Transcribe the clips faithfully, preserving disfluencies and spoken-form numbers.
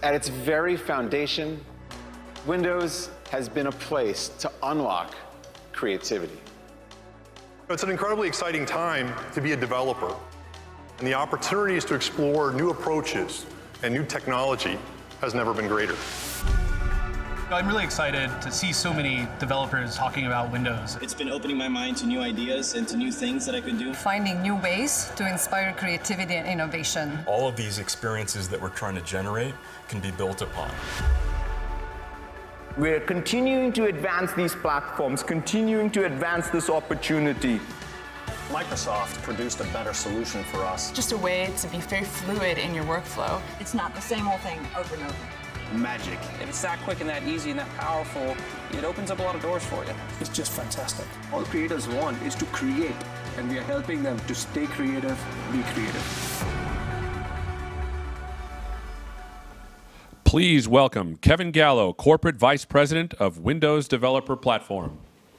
At its very foundation, Windows has been a place to unlock creativity. It's an incredibly exciting time to be a developer, and the opportunities to explore new approaches and new technology has never been greater. I'm really excited to see so many developers talking about Windows. It's been opening my mind to new ideas and to new things that I could do. Finding new ways to inspire creativity and innovation. All of these experiences that we're trying to generate can be built upon. We're continuing to advance these platforms, continuing to advance this opportunity. Microsoft produced a better solution for us. Just a way to be very fluid in your workflow. It's not the same old thing over and over. Magic. If it's that quick and that easy and that powerful, it opens up a lot of doors for you. It's just fantastic. All creators want is to create, and we are helping them to stay creative, be creative. Please welcome Kevin Gallo, Corporate Vice President of Windows Developer Platform.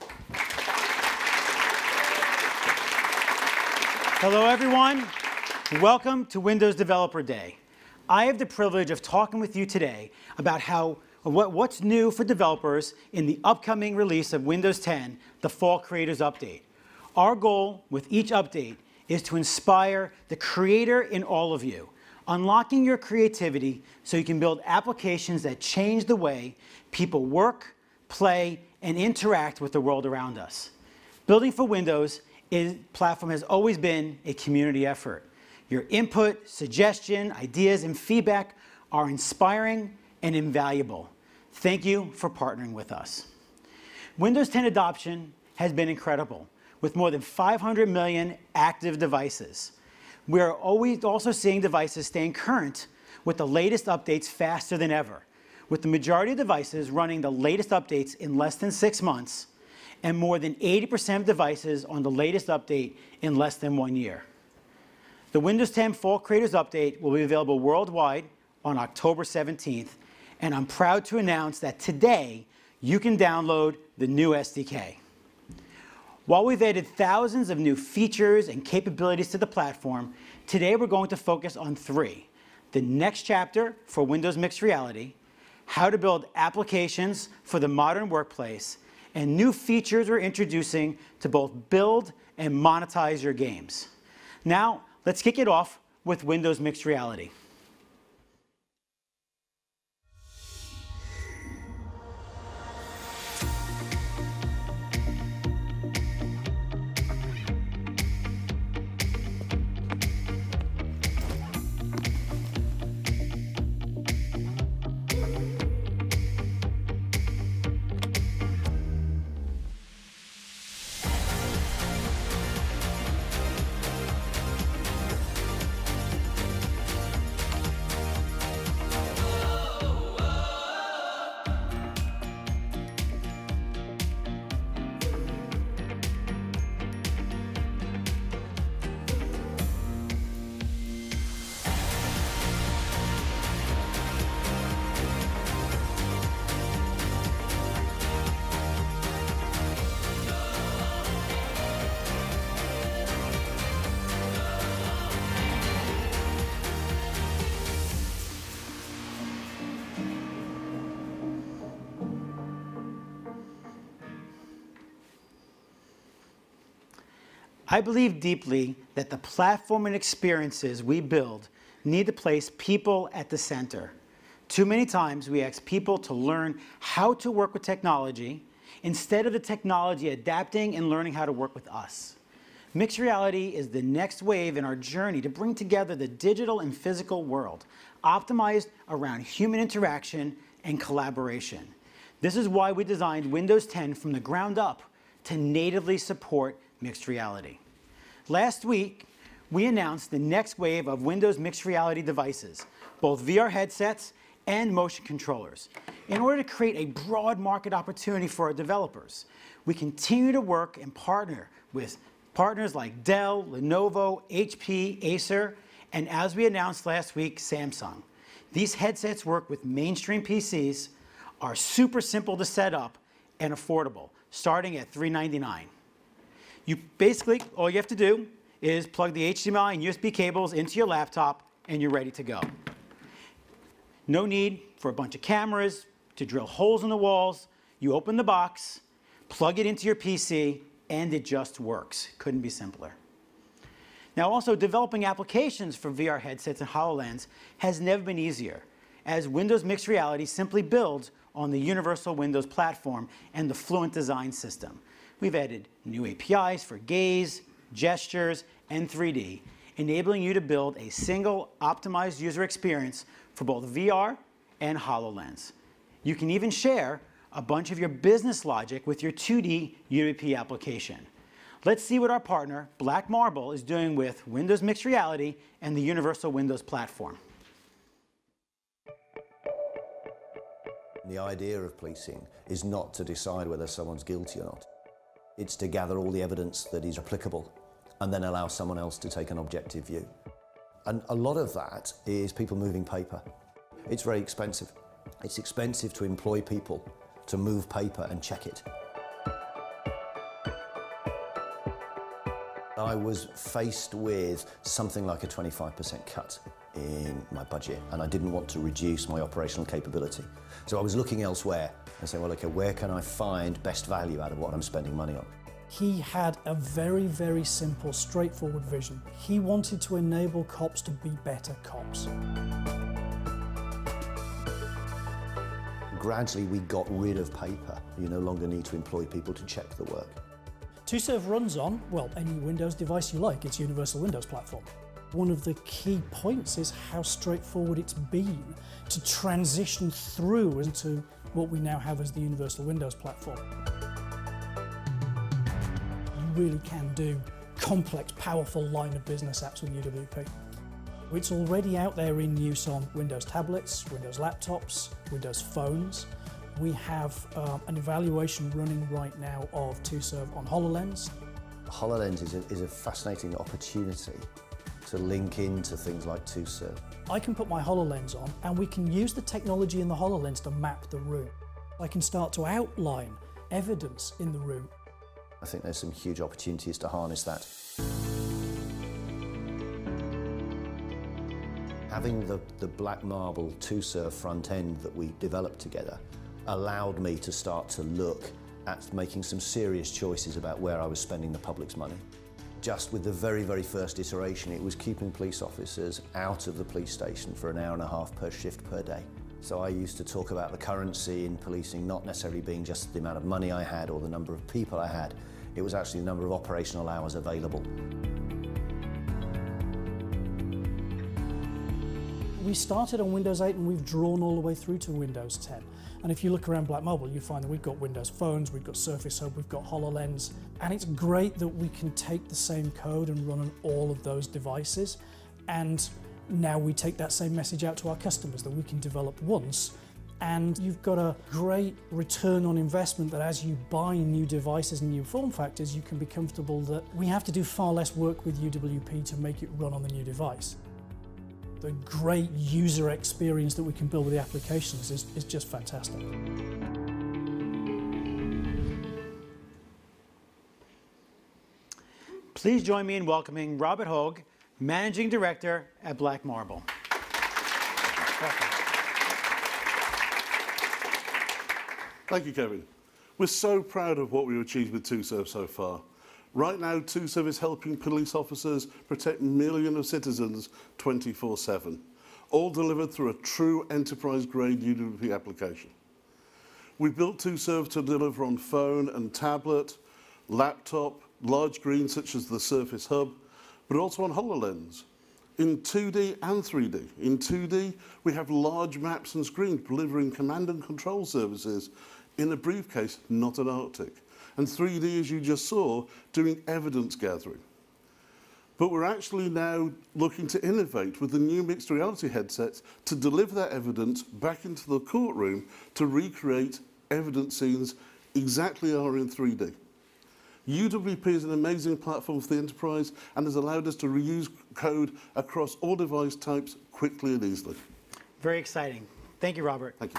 Hello, everyone. Welcome to Windows Developer Day. I have the privilege of talking with you today about how what, what's new for developers in the upcoming release of Windows ten, the Fall Creators Update. Our goal with each update is to inspire the creator in all of you, unlocking your creativity so you can build applications that change the way people work, play, and interact with the world around us. Building for Windows is, platform has always been a community effort. Your input, suggestion, ideas, and feedback are inspiring and invaluable. Thank you for partnering with us. Windows ten adoption has been incredible, with more than five hundred million active devices. We are always also seeing devices staying current with the latest updates faster than ever, with the majority of devices running the latest updates in less than six months, and more than eighty percent of devices on the latest update in less than one year. The Windows ten Fall Creators Update will be available worldwide on October seventeenth, and I'm proud to announce that today you can download the new S D K. While we've added thousands of new features and capabilities to the platform, today we're going to focus on three: the next chapter for Windows Mixed Reality, how to build applications for the modern workplace, and new features we're introducing to both build and monetize your games. Now, let's kick it off with Windows Mixed Reality. I believe deeply that the platform and experiences we build need to place people at the center. Too many times we ask people to learn how to work with technology instead of the technology adapting and learning how to work with us. Mixed reality is the next wave in our journey to bring together the digital and physical world, optimized around human interaction and collaboration. This is why we designed Windows ten from the ground up to natively support mixed reality. Last week, we announced the next wave of Windows mixed reality devices, both V R headsets and motion controllers. In order to create a broad market opportunity for our developers, we continue to work and partner with partners like Dell, Lenovo, H P, Acer, and as we announced last week, Samsung. These headsets work with mainstream P Cs, are super simple to set up, and affordable, starting at three ninety-nine. You basically, all you have to do is plug the H D M I and U S B cables into your laptop, and you're ready to go. No need for a bunch of cameras to drill holes in the walls. You open the box, plug it into your P C, and it just works. Couldn't be simpler. Now also, developing applications for V R headsets and HoloLens has never been easier, as Windows Mixed Reality simply builds on the Universal Windows platform and the Fluent design system. We've added new A P Is for gaze, gestures, and three D, enabling you to build a single optimized user experience for both V R and HoloLens. You can even share a bunch of your business logic with your two D U W P application. Let's see what our partner, Black Marble, is doing with Windows Mixed Reality and the Universal Windows platform. The idea of policing is not to decide whether someone's guilty or not. It's to gather all the evidence that is applicable and then allow someone else to take an objective view. And a lot of that is people moving paper. It's very expensive. It's expensive to employ people to move paper and check it. I was faced with something like a twenty-five percent cut in my budget, and I didn't want to reduce my operational capability. So I was looking elsewhere and saying, well, okay, where can I find best value out of what I'm spending money on? He had a very, very simple, straightforward vision. He wanted to enable cops to be better cops. Gradually, we got rid of paper. You no longer need to employ people to check the work. TwoServe runs on, well, any Windows device you like. It's Universal Windows platform. One of the key points is how straightforward it's been to transition through into what we now have as the Universal Windows platform. You really can do complex, powerful line of business apps with U W P. It's already out there in use on Windows tablets, Windows laptops, Windows phones. We have uh, an evaluation running right now of TwoServe on HoloLens. HoloLens is a, is a fascinating opportunity to link into things like TwoServe. I can put my HoloLens on and we can use the technology in the HoloLens to map the room. I can start to outline evidence in the room. I think there's some huge opportunities to harness that. Having the, the Black Marble TwoServe front end that we developed together allowed me to start to look at making some serious choices about where I was spending the public's money. Just with the very, very first iteration, it was keeping police officers out of the police station for an hour and a half per shift per day. So I used to talk about the currency in policing not necessarily being just the amount of money I had or the number of people I had. It was actually the number of operational hours available. We started on Windows eight and we've drawn all the way through to Windows ten. And if you look around Black Marble, you find that we've got Windows phones, we've got Surface Hub, we've got HoloLens. And it's great that we can take the same code and run on all of those devices. And now we take that same message out to our customers that we can develop once. And you've got a great return on investment that as you buy new devices and new form factors, you can be comfortable that we have to do far less work with U W P to make it run on the new device. The great user experience that we can build with the applications is, is just fantastic. Please join me in welcoming Robert Hogue, Managing Director at Black Marble. Welcome. Thank you, Kevin. We're so proud of what we've achieved with TwoServe so far. Right now, TwoServe is helping police officers protect millions of citizens twenty-four seven, all delivered through a true enterprise-grade U W P application. We built TwoServe to deliver on phone and tablet, laptop, large screens such as the Surface Hub, but also on HoloLens, in two D and three D. In two D, we have large maps and screens delivering command and control services in a briefcase, not an Arctic. And three D, as you just saw, doing evidence gathering. But we're actually now looking to innovate with the new mixed reality headsets to deliver that evidence back into the courtroom to recreate evidence scenes exactly as are in three D. U W P is an amazing platform for the enterprise and has allowed us to reuse code across all device types quickly and easily. Very exciting. Thank you, Robert. Thank you.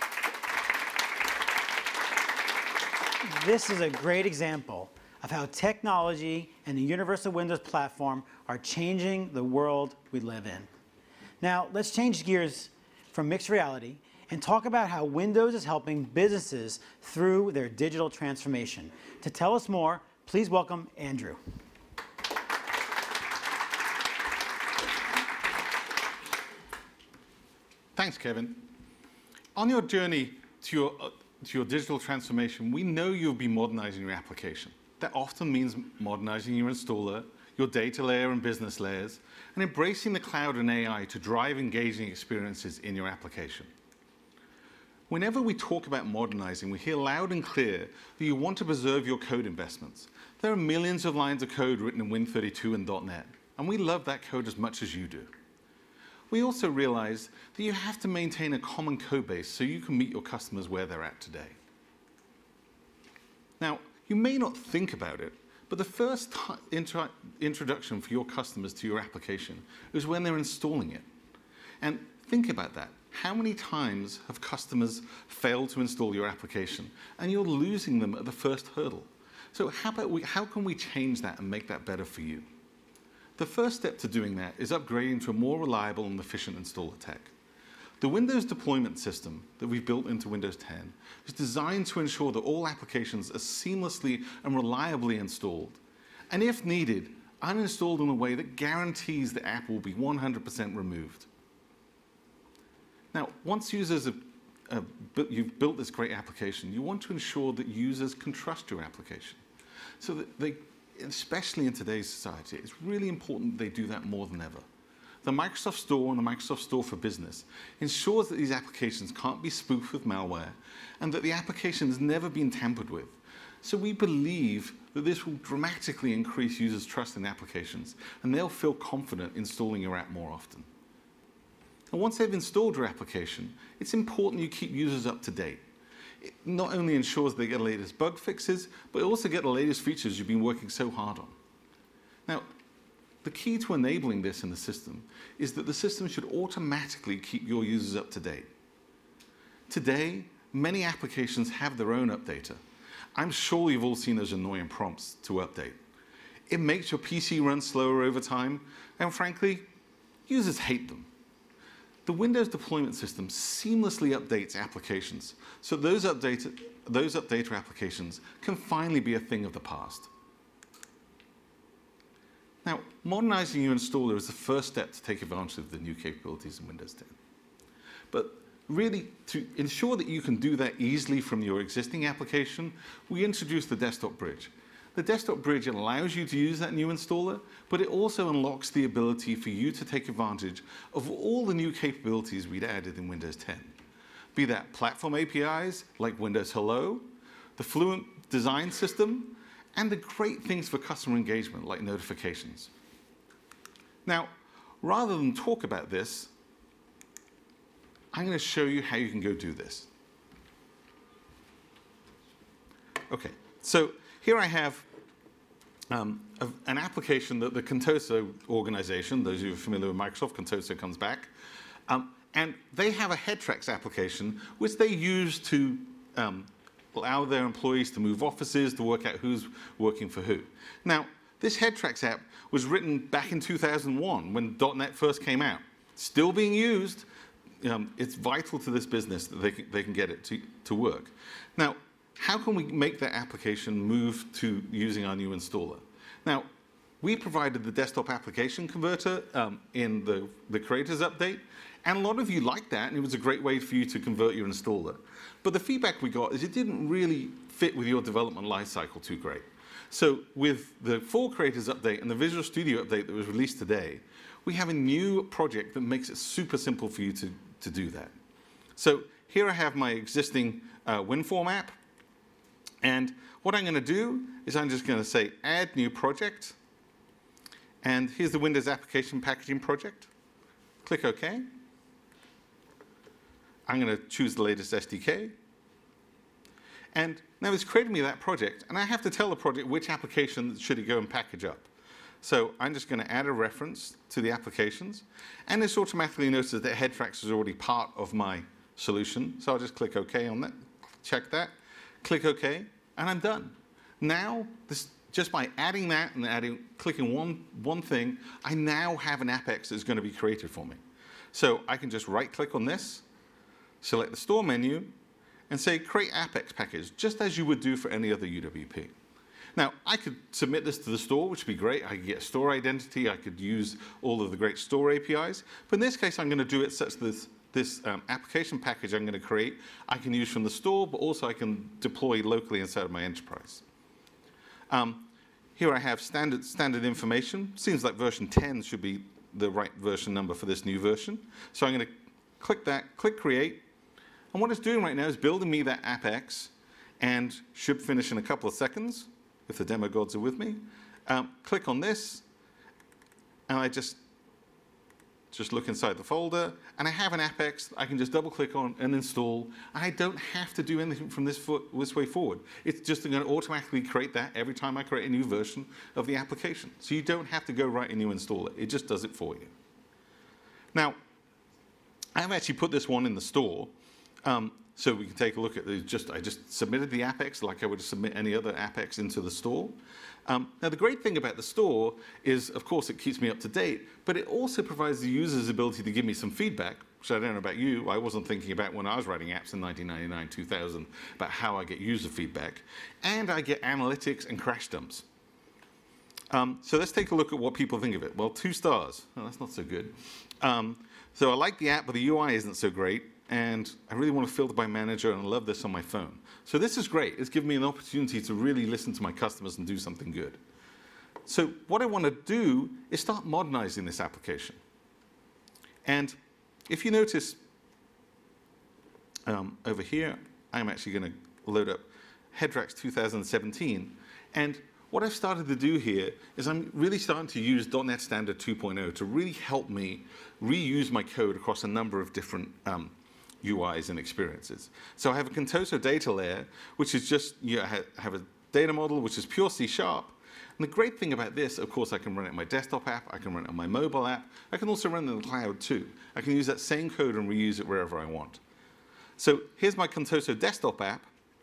This is a great example of how technology and the Universal Windows platform are changing the world we live in. Now, let's change gears from Mixed Reality and talk about how Windows is helping businesses through their digital transformation. To tell us more, please welcome Andrew. Thanks, Kevin. On your journey to your, uh, to your digital transformation, we know you'll be modernizing your application. That often means modernizing your installer, your data layer and business layers, and embracing the cloud and A I to drive engaging experiences in your application. Whenever we talk about modernizing, we hear loud and clear that you want to preserve your code investments. There are millions of lines of code written in Win thirty-two and dot net, and we love that code as much as you do. We also realize that you have to maintain a common code base so you can meet your customers where they're at today. Now, you may not think about it, but the first intro introduction for your customers to your application is when they're installing it. And think about that. How many times have customers failed to install your application and you're losing them at the first hurdle? So how, about we, how can we change that and make that better for you? The first step to doing that is upgrading to a more reliable and efficient installer tech. The Windows deployment system that we've built into Windows ten is designed to ensure that all applications are seamlessly and reliably installed, and if needed, uninstalled in a way that guarantees the app will be one hundred percent removed. Now, once users have, uh, bu you've built this great application, you want to ensure that users can trust your application. So that they, especially in today's society, it's really important that they do that more than ever. The Microsoft Store and the Microsoft Store for Business ensures that these applications can't be spoofed with malware and that the application has never been tampered with. So we believe that this will dramatically increase users' trust in applications and they'll feel confident installing your app more often. And once they've installed your application, it's important you keep users up to date. It not only ensures they get the latest bug fixes, but also get the latest features you've been working so hard on. Now, the key to enabling this in the system is that the system should automatically keep your users up to date. Today, many applications have their own updater. I'm sure you've all seen those annoying prompts to update. It makes your P C run slower over time, and frankly, users hate them. The Windows deployment system seamlessly updates applications, so those updated, those updater applications can finally be a thing of the past. Now, modernizing your installer is the first step to take advantage of the new capabilities in Windows ten. But really, to ensure that you can do that easily from your existing application, we introduced the Desktop Bridge. The Desktop Bridge allows you to use that new installer, but it also unlocks the ability for you to take advantage of all the new capabilities we'd added in Windows ten. Be that platform A P Is like Windows Hello, the Fluent design system, and the great things for customer engagement like notifications. Now, rather than talk about this, I'm going to show you how you can go do this. Okay, so here I have um, a, an application that the Contoso organization, those of you who are familiar with Microsoft, Contoso comes back, um, and they have a HeadTracks application which they use to um, allow their employees to move offices, to work out who's working for who. Now, this HeadTracks app was written back in two thousand one when dot net first came out. Still being used. Um, it's vital to this business that they can, they can get it to, to work. Now, how can we make that application move to using our new installer? Now, we provided the desktop application converter um, in the, the Creators Update, and a lot of you liked that, and it was a great way for you to convert your installer. But the feedback we got is it didn't really fit with your development lifecycle too great. So with the full Creators Update and the Visual Studio Update that was released today, we have a new project that makes it super simple for you to, to do that. So here I have my existing uh, WinForm app, and what I'm going to do is I'm just going to say Add New Project, and here's the Windows Application Packaging Project. Click OK. I'm going to choose the latest S D K. And now it's created me that project, and I have to tell the project which application should it go and package up. So I'm just going to add a reference to the applications, and this automatically notices that HeadTracks is already part of my solution. So I'll just click OK on that, check that, click OK, and I'm done. Now, this, just by adding that and adding, clicking one, one thing, I now have an AppX that's going to be created for me. So I can just right-click on this, select the store menu, and say create Apex package, just as you would do for any other U W P. Now, I could submit this to the store, which would be great. I could get a store identity. I could use all of the great store A P Is. But in this case, I'm going to do it such that this, this um, application package I'm going to create, I can use from the store, but also I can deploy locally inside of my enterprise. Um, here I have standard, standard information. Seems like version ten should be the right version number for this new version. So I'm going to click that, click create. And what it's doing right now is building me that Apex, and should finish in a couple of seconds if the demo gods are with me. Um, click on this, and I just, just look inside the folder, and I have an Apex I can just double click on and install. I don't have to do anything from this, foot, this way forward. It's just going to automatically create that every time I create a new version of the application. So you don't have to go right and you install it. It just does it for you. Now, I've actually put this one in the store. Um, So we can take a look at the, just, I just submitted the Apex like I would submit any other Apex into the store. Um, now the great thing about the store is, of course, it keeps me up to date, but it also provides the user's ability to give me some feedback, which I don't know about you, I wasn't thinking about when I was writing apps in nineteen ninety-nine, two thousand, about how I get user feedback. And I get analytics and crash dumps. Um, so let's take a look at what people think of it. Well, two stars. Oh, that's not so good. Um, so I like the app, but the U I isn't so great. And I really want to filter by manager, and I love this on my phone. So this is great. It's given me an opportunity to really listen to my customers and do something good. So what I want to do is start modernizing this application. And if you notice um, over here, I'm actually going to load up Hedrax two thousand seventeen. And what I've started to do here is I'm really starting to use dot net Standard two point oh to really help me reuse my code across a number of different um, U Is and experiences. So I have a Contoso data layer, which is just, you know, I have a data model, which is pure C sharp. And the great thing about this, of course, I can run it on my desktop app, I can run it on my mobile app, I can also run it in the cloud too. I can use that same code and reuse it wherever I want. So here's my Contoso desktop app.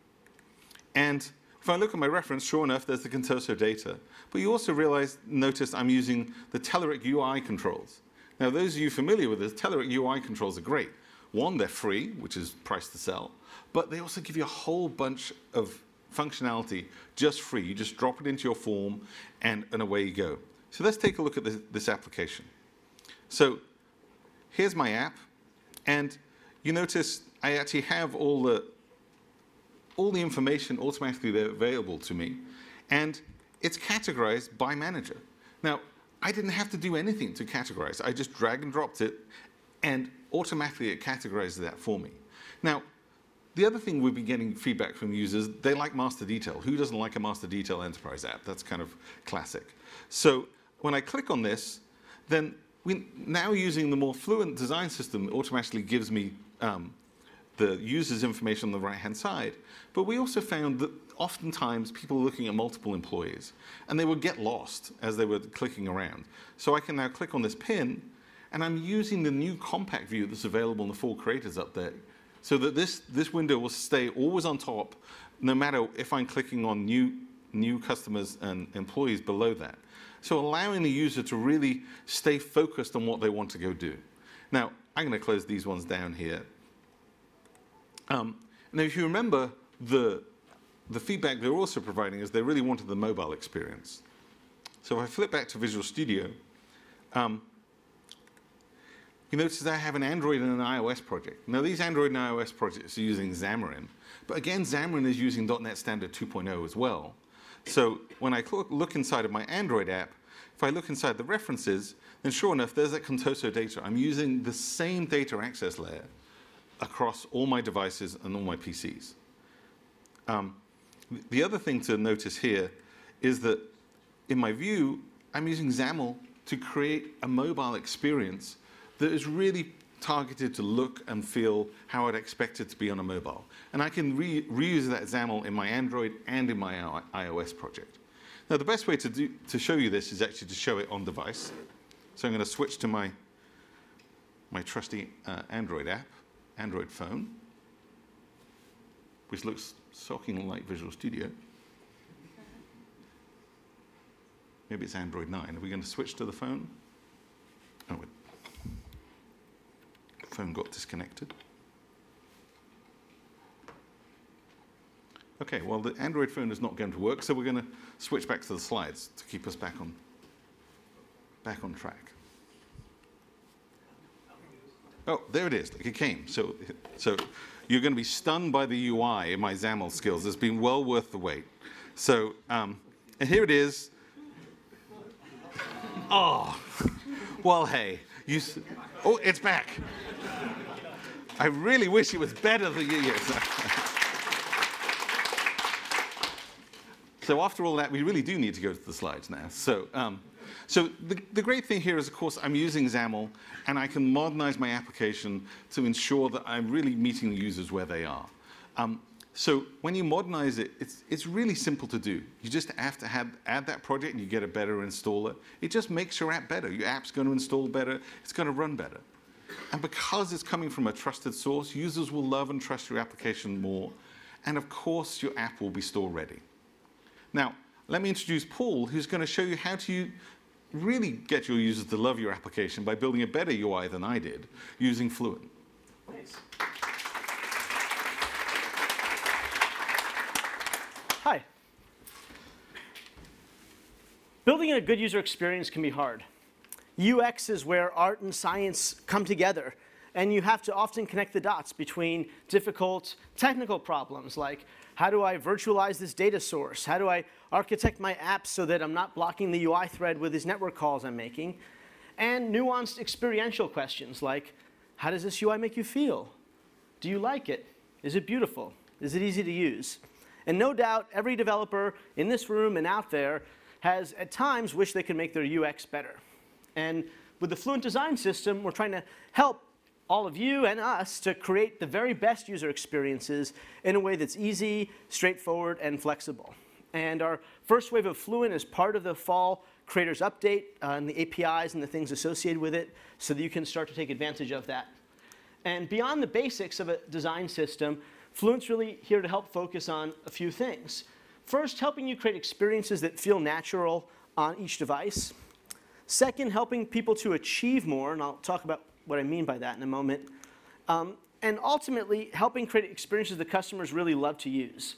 And if I look at my reference, sure enough, there's the Contoso data. But you also realize, notice I'm using the Telerik U I controls. Now, those of you familiar with this, Telerik U I controls are great. One, they're free, which is price to sell, but they also give you a whole bunch of functionality just free. You just drop it into your form, and, and away you go. So let's take a look at this, this application. So here's my app, and you notice I actually have all the, all the information automatically available to me, and it's categorized by manager. Now, I didn't have to do anything to categorize. I just drag and dropped it, and automatically it categorizes that for me. Now, the other thing we've been getting feedback from users, they like master detail. Who doesn't like a master detail enterprise app? That's kind of classic. So when I click on this, then we now using the more fluent design system, it automatically gives me um, the user's information on the right-hand side. But we also found that oftentimes people are looking at multiple employees, and they would get lost as they were clicking around. So I can now click on this pin, and I'm using the new compact view that's available in the full creators update, so that this, this window will stay always on top, no matter if I'm clicking on new, new customers and employees below that. So allowing the user to really stay focused on what they want to go do. Now, I'm going to close these ones down here. Um, now, if you remember, the, the feedback they're also providing is they really wanted the mobile experience. So if I flip back to Visual Studio, um, you notice that I have an Android and an iOS project. Now, these Android and iOS projects are using Xamarin. But again, Xamarin is using dot net Standard two point oh as well. So when I look inside of my Android app, if I look inside the references, then sure enough, there's that Contoso data. I'm using the same data access layer across all my devices and all my P Cs. Um, the other thing to notice here is that in my view, I'm using XAML to create a mobile experience that is really targeted to look and feel how I'd expect it to be on a mobile. And I can re reuse that XAML in my Android and in my iOS project. Now, the best way to, do, to show you this is actually to show it on device. So I'm going to switch to my, my trusty uh, Android app, Android phone, which looks shocking like Visual Studio. Maybe it's Android nine. Are we going to switch to the phone? Oh, wait. phone got disconnected. Okay, well, the Android phone is not going to work, so we're going to switch back to the slides to keep us back on, back on track. Oh, there it is. It came. So, so you're going to be stunned by the U I in my XAML skills. It's been well worth the wait. So, um, and here it is. Oh, well, hey, you. S oh, it's back. I really wish it was better than you. Yes. So after all that, we really do need to go to the slides now. So, um, so the, the great thing here is, of course, I'm using XAML, and I can modernize my application to ensure that I'm really meeting the users where they are. Um, so when you modernize it, it's, it's really simple to do. You just have to have, add that project, and you get a better installer. It just makes your app better. Your app's going to install better. It's going to run better. And because it's coming from a trusted source, users will love and trust your application more. And of course, your app will be store ready. Now, let me introduce Paul, who's going to show you how to really get your users to love your application by building a better U I than I did using Fluent. Nice. Hi. Building a good user experience can be hard. U X is where art and science come together, and you have to often connect the dots between difficult technical problems like, how do I virtualize this data source? How do I architect my apps so that I'm not blocking the U I thread with these network calls I'm making? And nuanced experiential questions like, how does this U I make you feel? Do you like it? Is it beautiful? Is it easy to use? And no doubt, every developer in this room and out there has at times wished they could make their U X better. And with the Fluent Design System, we're trying to help all of you and us to create the very best user experiences in a way that's easy, straightforward, and flexible. And our first wave of Fluent is part of the fall Creators Update uh, and the A P Is and the things associated with it so that you can start to take advantage of that. And beyond the basics of a design system, Fluent's really here to help focus on a few things. First, helping you create experiences that feel natural on each device. Second, helping people to achieve more, and I'll talk about what I mean by that in a moment. Um, and ultimately, helping create experiences that customers really love to use.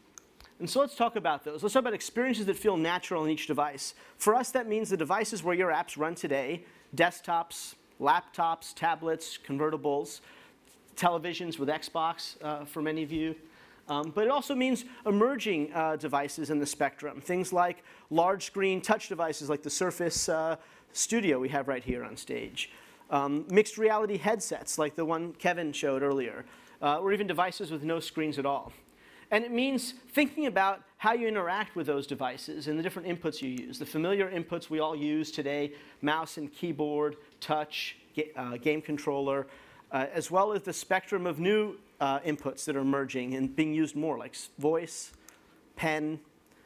And so let's talk about those. Let's talk about experiences that feel natural on each device. For us, that means the devices where your apps run today, desktops, laptops, tablets, convertibles, televisions with Xbox uh, for many of you. Um, but it also means emerging uh, devices in the spectrum, things like large screen touch devices like the Surface uh, Studio we have right here on stage. Um, mixed reality headsets like the one Kevin showed earlier, uh, or even devices with no screens at all. And it means thinking about how you interact with those devices and the different inputs you use. The familiar inputs we all use today, mouse and keyboard, touch, ga uh, game controller, uh, as well as the spectrum of new uh, inputs that are emerging and being used more, like voice, pen,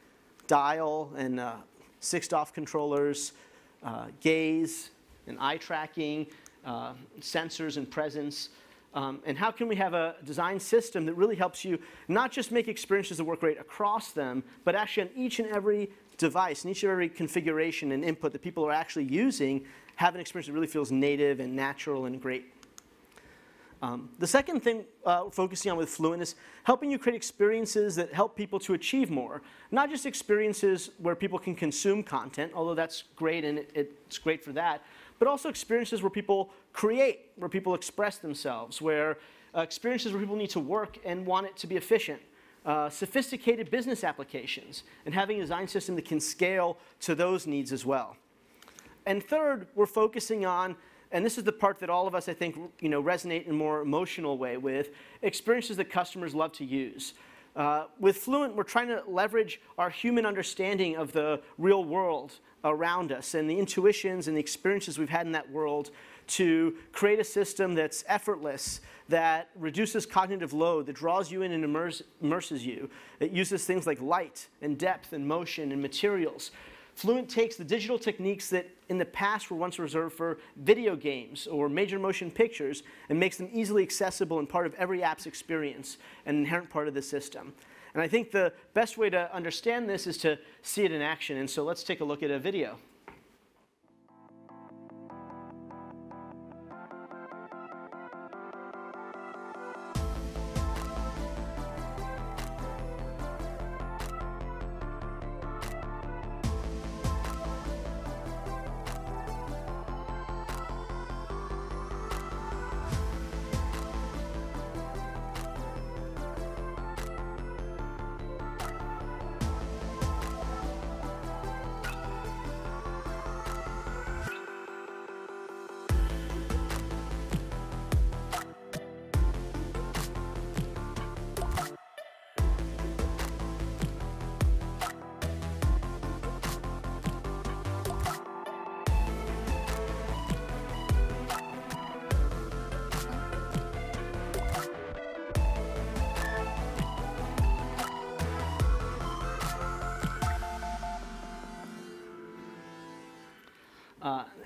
dial, and uh, six D O F controllers, uh, gaze, and eye tracking, uh, sensors and presence. Um, and how can we have a design system that really helps you not just make experiences that work great across them, but actually on each and every device, and each and every configuration and input that people are actually using, have an experience that really feels native and natural and great. Um, the second thing uh, we're focusing on with Fluent is helping you create experiences that help people to achieve more. Not just experiences where people can consume content, although that's great and it, it's great for that, but also experiences where people create, where people express themselves, where uh, experiences where people need to work and want it to be efficient. Uh, sophisticated business applications, and having a design system that can scale to those needs as well. And third, we're focusing on, and this is the part that all of us, I think, you know, resonate in a more emotional way with, experiences that customers love to use. Uh, with Fluent, we're trying to leverage our human understanding of the real world around us and the intuitions and the experiences we've had in that world to create a system that's effortless, that reduces cognitive load, that draws you in and immerse, immerses you. It uses things like light and depth and motion and materials. Fluent takes the digital techniques that in the past were once reserved for video games or major motion pictures and makes them easily accessible and part of every app's experience, an inherent part of the system. And I think the best way to understand this is to see it in action. And so let's take a look at a video.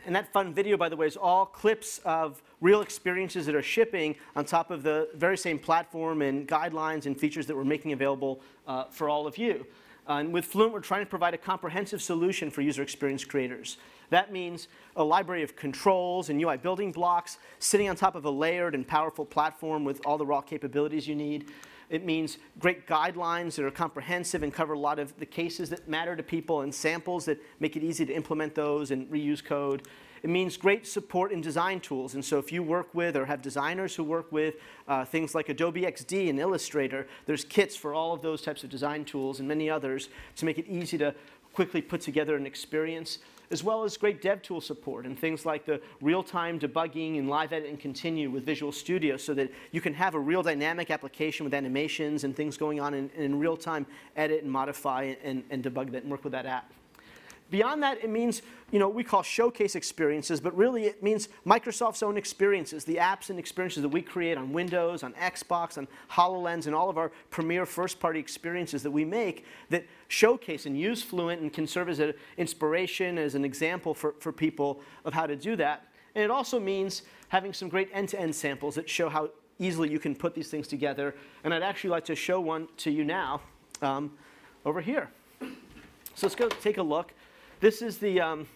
and that fun video, by the way, is all clips of real experiences that are shipping on top of the very same platform and guidelines and features that we're making available uh, for all of you. Uh, and with Fluent, we're trying to provide a comprehensive solution for user experience creators. That means a library of controls and U I building blocks sitting on top of a layered and powerful platform with all the raw capabilities you need. It means great guidelines that are comprehensive and cover a lot of the cases that matter to people and samples that make it easy to implement those and reuse code. It means great support in design tools. And so if you work with or have designers who work with uh, things like Adobe X D and Illustrator, there's kits for all of those types of design tools and many others to make it easy to quickly put together an experience, as well as great dev tool support and things like the real-time debugging and live edit and continue with Visual Studio so that you can have a real dynamic application with animations and things going on and in real-time edit and modify and, and debug that and work with that app. Beyond that, it means, you know, we call showcase experiences, but really it means Microsoft's own experiences, the apps and experiences that we create on Windows, on Xbox, on HoloLens, and all of our premier first-party experiences that we make that showcase and use Fluent and can serve as an inspiration, as an example for, for people of how to do that. And it also means having some great end-to-end samples that show how easily you can put these things together. And I'd actually like to show one to you now um, over here. So let's go take a look. This is the, um,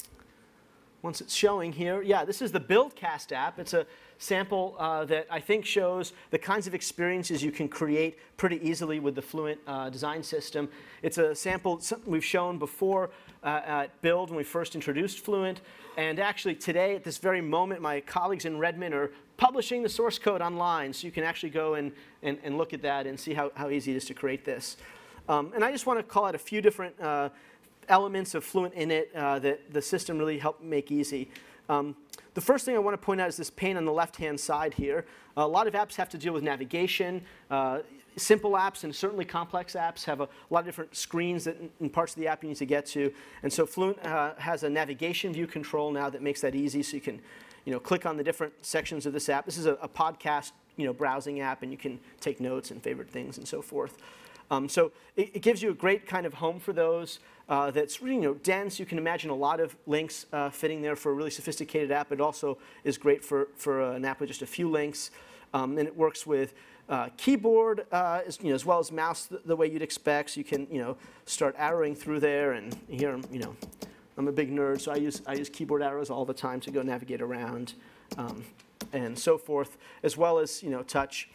once it's showing here, yeah, this is the Buildcast app. It's a sample uh, that I think shows the kinds of experiences you can create pretty easily with the Fluent uh, design system. It's a sample something we've shown before uh, at Build when we first introduced Fluent. And actually today, at this very moment, my colleagues in Redmond are publishing the source code online. So you can actually go and, and, and look at that and see how, how easy it is to create this. Um, and I just want to call out a few different uh, elements of Fluent in it uh, that the system really helped make easy. Um, the first thing I want to point out is this pane on the left-hand side here. A lot of apps have to deal with navigation. Uh, simple apps and certainly complex apps have a lot of different screens that and parts of the app you need to get to. And so Fluent uh, has a navigation view control now that makes that easy, so you can, you know, click on the different sections of this app. This is a, a podcast, you know, browsing app, and you can take notes and favorite things and so forth. Um, so it, it gives you a great kind of home for those uh, that's really, you know, dense. You can imagine a lot of links uh, fitting there for a really sophisticated app. It also is great for, for uh, an app with just a few links. Um, and it works with uh, keyboard uh, as, you know, as well as mouse the, the way you'd expect. So you can, you know, start arrowing through there. And here, you know, I'm a big nerd, so I use, I use keyboard arrows all the time to go navigate around um, and so forth, as well as, you know, touch.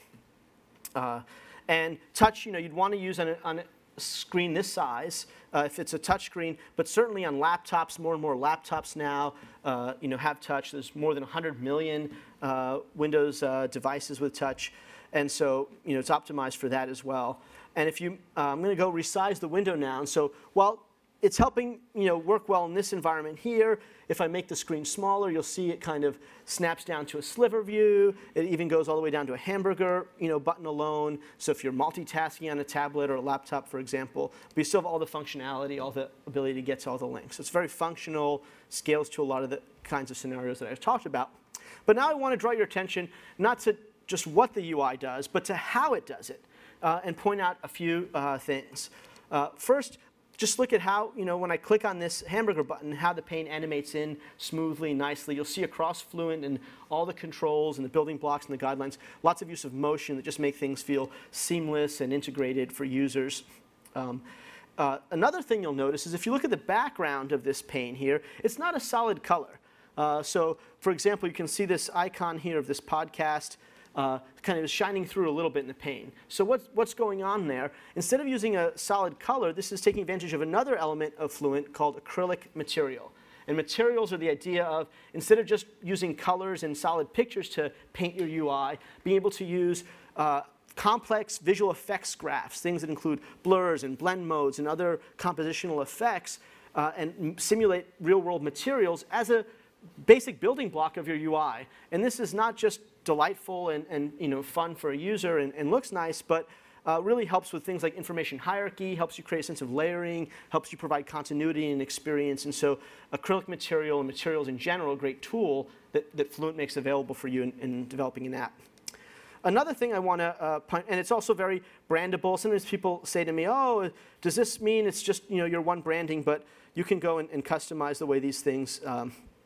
Uh, And touch, you know, you'd want to use on a, on a screen this size uh, if it's a touch screen, but certainly on laptops, more and more laptops now, uh, you know, have touch. There's more than one hundred million uh, Windows uh, devices with touch, and so, you know, it's optimized for that as well. And if you, uh, I'm going to go resize the window now. And so while it's helping, you know, work well in this environment here, if I make the screen smaller, you'll see it kind of snaps down to a sliver view. It even goes all the way down to a hamburger, you know, button alone. So if you're multitasking on a tablet or a laptop, for example, but you still have all the functionality, all the ability to get to all the links. So it's very functional, scales to a lot of the kinds of scenarios that I've talked about. But now I want to draw your attention not to just what the U I does, but to how it does it, uh, and point out a few uh, things. Uh, first, just look at how, you know, when I click on this hamburger button, how the pane animates in smoothly, nicely. You'll see across Fluent and all the controls and the building blocks and the guidelines, lots of use of motion that just make things feel seamless and integrated for users. Um, uh, another thing you'll notice is if you look at the background of this pane here, it's not a solid color. Uh, so, for example, you can see this icon here of this podcast Uh, kind of shining through a little bit in the pane. So what's, what's going on there? Instead of using a solid color, this is taking advantage of another element of Fluent called acrylic material. And materials are the idea of, instead of just using colors and solid pictures to paint your U I, being able to use uh, complex visual effects graphs, things that include blurs and blend modes and other compositional effects, uh, and simulate real-world materials as a basic building block of your U I. And this is not just delightful and, and you know, fun for a user and, and looks nice, but uh, really helps with things like information hierarchy, helps you create a sense of layering, helps you provide continuity and experience. And so acrylic material and materials in general, a great tool that, that Fluent makes available for you in, in developing an app. Another thing I want to uh, point, and it's also very brandable. Sometimes people say to me, oh, does this mean it's just, you know, your one branding? But you can go and, and customize the way these things um,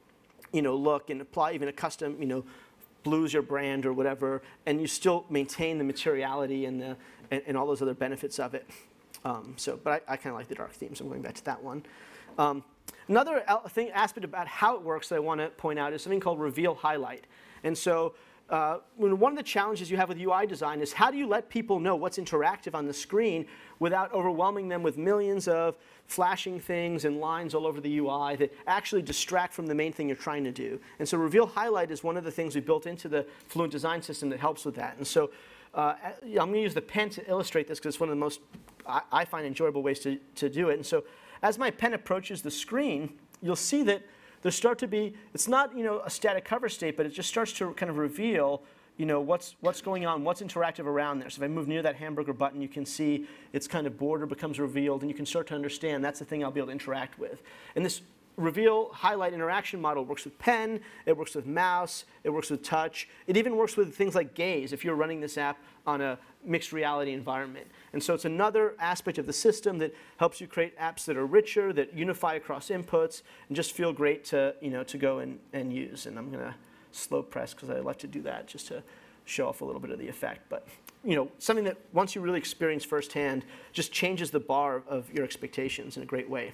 you know, look and apply even a custom, you know, blues your brand or whatever, and you still maintain the materiality and the and, and all those other benefits of it. Um, so, but I, I kind of like the dark theme, so I'm going back to that one. Um, another thing aspect about how it works that I want to point out is something called reveal highlight. And so uh, one of the challenges you have with U I design is how do you let people know what's interactive on the screen without overwhelming them with millions of flashing things and lines all over the U I that actually distract from the main thing you're trying to do. And so reveal highlight is one of the things we built into the Fluent design system that helps with that. And so uh, I'm going to use the pen to illustrate this because it's one of the most, I, I find, enjoyable ways to, to do it. And so as my pen approaches the screen, you'll see that there start to be, it's not, you know, a static cover state, but it just starts to kind of reveal, you know, what's, what's going on, what's interactive around there. So if I move near that hamburger button, you can see its kind of border becomes revealed, and you can start to understand that's the thing I'll be able to interact with. And this reveal highlight interaction model works with pen, it works with mouse, it works with touch. It even works with things like gaze if you're running this app on a mixed reality environment. And so it's another aspect of the system that helps you create apps that are richer, that unify across inputs, and just feel great to, you know, to go and, and use. And I'm going to slow press because I like to do that just to show off a little bit of the effect. But you know, something that once you really experience firsthand just changes the bar of your expectations in a great way.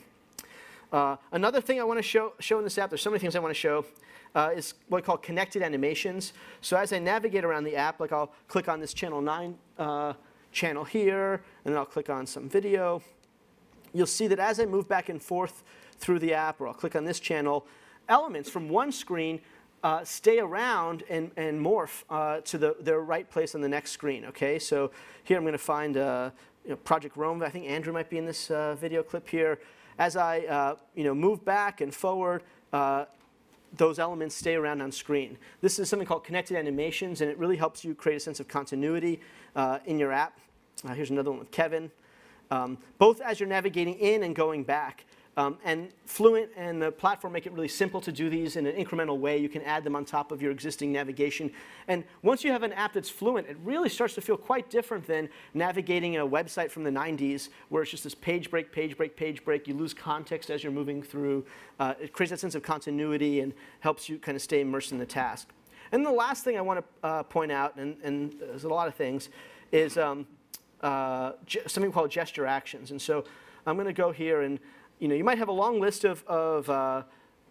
Uh, another thing I want to show, show in this app, there's so many things I want to show, uh, is what I call connected animations. So as I navigate around the app, like I'll click on this channel nine uh, channel here, and then I'll click on some video. You'll see that as I move back and forth through the app, or I'll click on this channel, elements from one screen uh, stay around and, and morph uh, to the, their right place on the next screen. Okay, so here I'm going to find uh, you know, Project Rome. I think Andrew might be in this uh, video clip here. As I uh, you know, move back and forward, uh, those elements stay around on screen. This is something called connected animations, and it really helps you create a sense of continuity uh, in your app. Uh, here's another one with Kevin. Um, both as you're navigating in and going back. Um, and Fluent and the platform make it really simple to do these in an incremental way. You can add them on top of your existing navigation. And once you have an app that's Fluent, it really starts to feel quite different than navigating a website from the nineties, where it's just this page break, page break, page break. You lose context as you're moving through. Uh, it creates that sense of continuity and helps you kind of stay immersed in the task. And the last thing I want to uh, point out, and, and there's a lot of things, is um, uh, something called gesture actions. And so I'm going to go here and You know, you might have a long list of, of uh,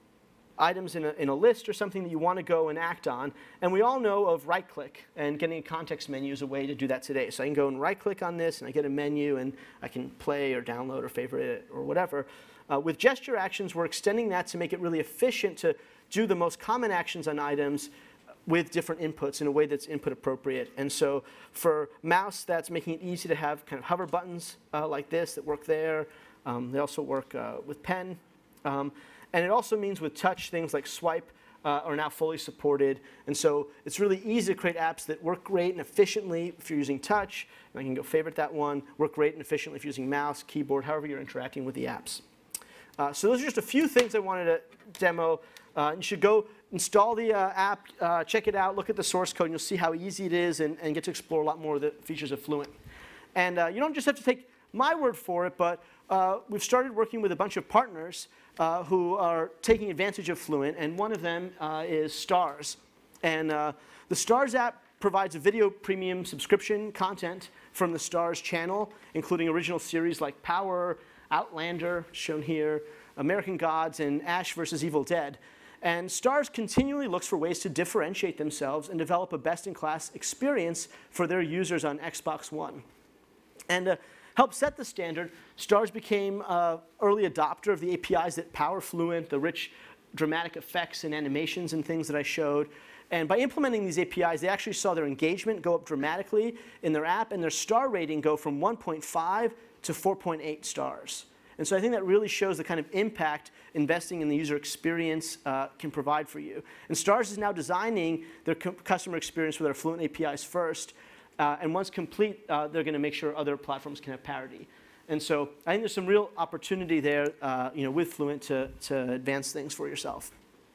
items in a, in a list or something that you want to go and act on. And we all know of right-click, and getting a context menu is a way to do that today. So I can go and right-click on this, and I get a menu, and I can play or download or favorite it or whatever. Uh, with gesture actions, we're extending that to make it really efficient to do the most common actions on items with different inputs in a way that's input appropriate. And so for mouse, that's making it easy to have kind of hover buttons uh, like this that work there. Um, they also work uh, with pen. Um, and it also means with touch, things like swipe uh, are now fully supported. And so it's really easy to create apps that work great and efficiently if you're using touch. And I can go favorite that one. Work great and efficiently if you're using mouse, keyboard, however you're interacting with the apps. Uh, so those are just a few things I wanted to demo. Uh, you should go install the uh, app, uh, check it out, look at the source code, and you'll see how easy it is and, and get to explore a lot more of the features of Fluent. And uh, you don't just have to take my word for it, but uh, we've started working with a bunch of partners uh, who are taking advantage of Fluent, and one of them uh, is Stars. And uh, the Stars app provides a video premium subscription content from the Stars channel, including original series like Power, Outlander, shown here, American Gods, and Ash versus Evil Dead. And Stars continually looks for ways to differentiate themselves and develop a best-in-class experience for their users on Xbox One. And uh, help set the standard, Stars became an early adopter of the A P Is that power Fluent, the rich dramatic effects and animations and things that I showed. And by implementing these A P Is, they actually saw their engagement go up dramatically in their app, and their star rating go from one point five to four point eight stars. And so I think that really shows the kind of impact investing in the user experience uh, can provide for you. And Stars is now designing their customer experience with our Fluent A P Is first. Uh, and once complete, uh, they're going to make sure other platforms can have parity. And so I think there's some real opportunity there uh, you know, with Fluent to, to advance things for yourself.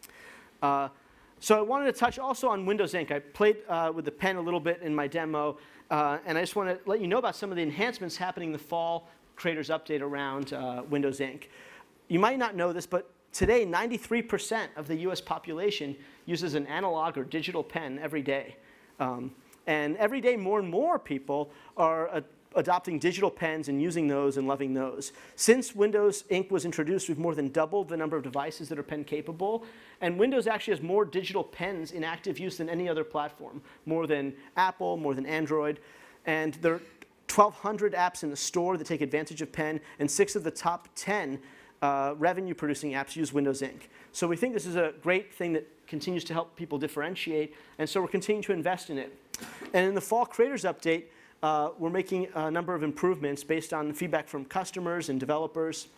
Uh, so I wanted to touch also on Windows Ink. I played uh, with the pen a little bit in my demo. Uh, and I just want to let you know about some of the enhancements happening in the fall Creators Update around uh, Windows Ink. You might not know this, but today, ninety-three percent of the U S population uses an analog or digital pen every day. Um, and every day, more and more people are uh, adopting digital pens and using those and loving those. Since Windows Ink was introduced, we've more than doubled the number of devices that are pen capable. And Windows actually has more digital pens in active use than any other platform, more than Apple, more than Android. And there are twelve hundred apps in the store that take advantage of pen, and six of the top ten uh, revenue-producing apps use Windows Ink. So we think this is a great thing that continues to help people differentiate, and so we're continuing to invest in it. And in the Fall Creators Update, uh, we're making a number of improvements based on feedback from customers and developers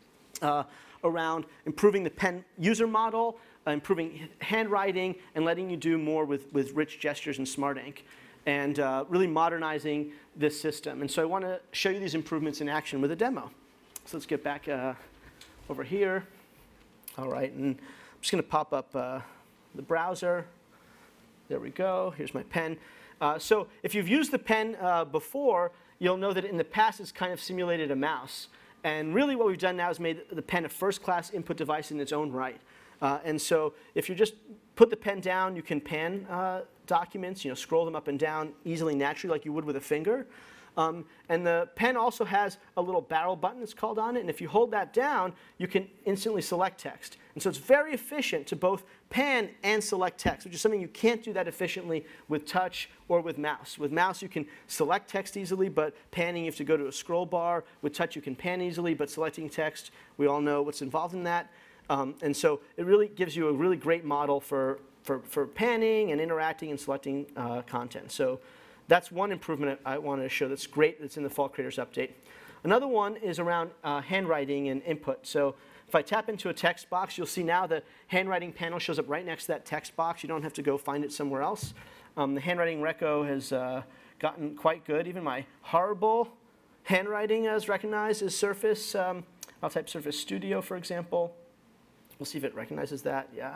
uh, around improving the pen user model, uh, improving handwriting, and letting you do more with, with rich gestures in Smart Ink, and uh, really modernizing this system. And so I want to show you these improvements in action with a demo. So let's get back uh, over here. All right, and I'm just going to pop up uh, the browser. There we go. Here's my pen. Uh, so if you've used the pen uh, before, you'll know that in the past it's kind of simulated a mouse. And really what we've done now is made the pen a first-class input device in its own right. Uh, and so if you just put the pen down, you can pan uh, documents, you know, scroll them up and down easily, naturally, like you would with a finger. Um, and the pen also has a little barrel button that's called on it. And if you hold that down, you can instantly select text. And so it's very efficient to both pan and select text, which is something you can't do that efficiently with touch or with mouse. With mouse, you can select text easily, but panning, you have to go to a scroll bar. With touch, you can pan easily, but selecting text, we all know what's involved in that. Um, and so it really gives you a really great model for, for, for panning and interacting and selecting uh, content. So that's one improvement I wanted to show that's great that's in the Fall Creators Update. Another one is around uh, handwriting and input. So if I tap into a text box, you'll see now the handwriting panel shows up right next to that text box. You don't have to go find it somewhere else. Um, the handwriting reco has uh, gotten quite good. Even my horrible handwriting is recognized as Surface. Um, I'll type Surface Studio, for example. We'll see if it recognizes that. Yeah.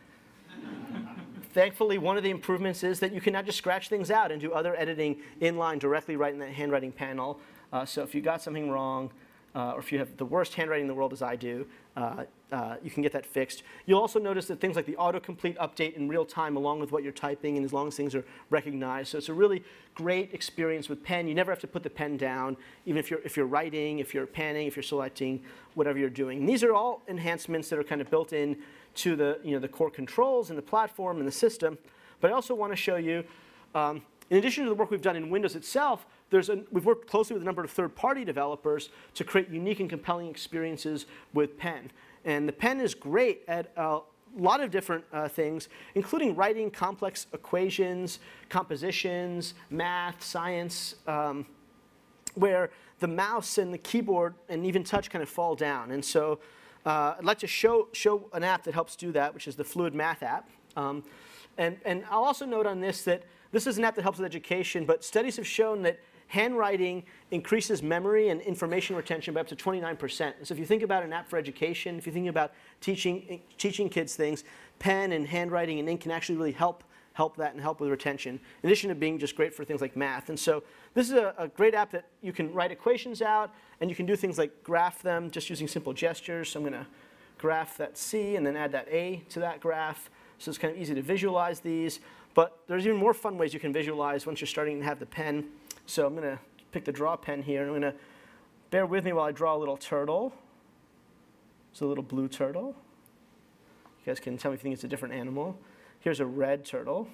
Thankfully, one of the improvements is that you can now just scratch things out and do other editing inline directly right in that handwriting panel. Uh, so if you got something wrong, uh, or if you have the worst handwriting in the world as I do, uh, uh, you can get that fixed. You'll also notice that things like the autocomplete update in real time along with what you're typing, and as long as things are recognized. So it's a really great experience with pen. You never have to put the pen down, even if you're, if you're writing, if you're panning, if you're selecting, whatever you're doing. And these are all enhancements that are kind of built in to the, you know, the core controls and the platform and the system. But I also want to show you, um, in addition to the work we've done in Windows itself, there's a, we've worked closely with a number of third-party developers to create unique and compelling experiences with pen. And the pen is great at a lot of different uh, things, including writing complex equations, compositions, math, science, um, where the mouse and the keyboard and even touch kind of fall down. And so uh, I'd like to show, show an app that helps do that, which is the Fluid Math app. Um, and, and I'll also note on this that this is an app that helps with education, but studies have shown that handwriting increases memory and information retention by up to twenty-nine percent. And so if you think about an app for education, if you think about teaching, teaching kids things, pen and handwriting and ink can actually really help, help that and help with retention, in addition to being just great for things like math. And so this is a, a great app that you can write equations out, and you can do things like graph them just using simple gestures. So I'm going to graph that C and then add that A to that graph. So it's kind of easy to visualize these. But there's even more fun ways you can visualize once you're starting to have the pen. So I'm going to pick the draw pen here, and I'm going to bear with me while I draw a little turtle. It's a little blue turtle. You guys can tell me if you think it's a different animal. Here's a red turtle.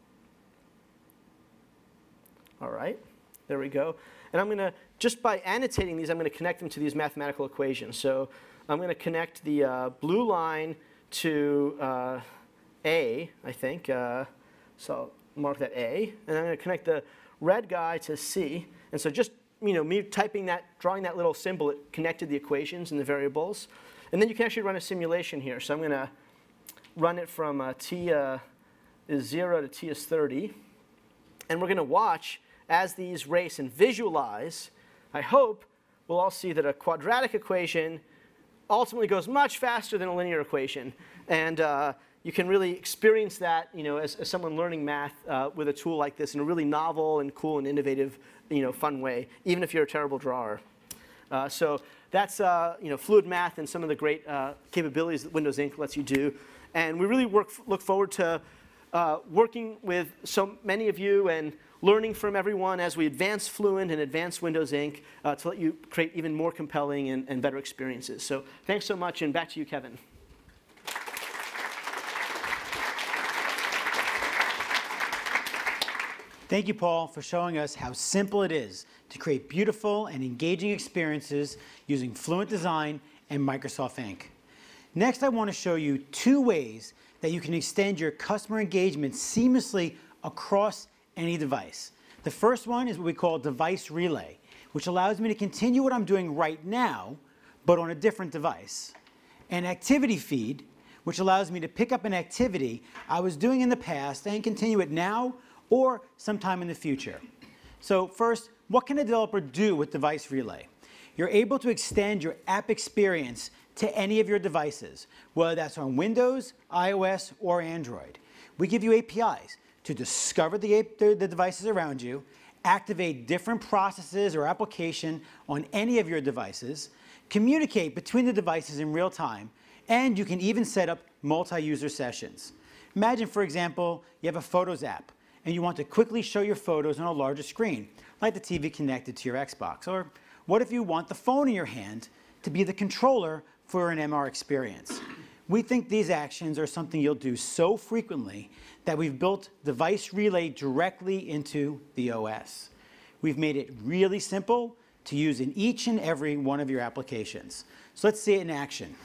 All right, there we go. And I'm going to, just by annotating these, I'm going to connect them to these mathematical equations. So I'm going to connect the uh, blue line to uh, A, I think. Uh, so I'll mark that A. And I'm going to connect the red guy to C. And so just, you know, me typing that, drawing that little symbol, it connected the equations and the variables. And then you can actually run a simulation here. So I'm going to run it from uh, t uh, is zero to t is thirty. And we're going to watch as these race and visualize. I hope we'll all see that a quadratic equation ultimately goes much faster than a linear equation. And uh, you can really experience that, you know, as, as someone learning math uh, with a tool like this in a really novel and cool and innovative, you know, fun way, even if you're a terrible drawer. Uh, so that's uh, you know, fluid math and some of the great uh, capabilities that Windows Ink lets you do. And we really work, look forward to uh, working with so many of you and learning from everyone as we advance Fluent and advance Windows Ink uh, to let you create even more compelling and, and better experiences. So thanks so much, and back to you, Kevin. Thank you, Paul, for showing us how simple it is to create beautiful and engaging experiences using Fluent Design and Microsoft Ink. Next, I want to show you two ways that you can extend your customer engagement seamlessly across any device. The first one is what we call Device Relay, which allows me to continue what I'm doing right now, but on a different device. And Activity Feed, which allows me to pick up an activity I was doing in the past and continue it now or sometime in the future. So first, what can a developer do with Device Relay? You're able to extend your app experience to any of your devices, whether that's on Windows, iOS, or Android. We give you A P Is to discover the, the, the devices around you, activate different processes or application on any of your devices, communicate between the devices in real time, and you can even set up multi-user sessions. Imagine, for example, you have a Photos app, and you want to quickly show your photos on a larger screen, like the T V connected to your Xbox. Or what if you want the phone in your hand to be the controller for an M R experience? We think these actions are something you'll do so frequently that we've built Device Relay directly into the O S. We've made it really simple to use in each and every one of your applications. So let's see it in action.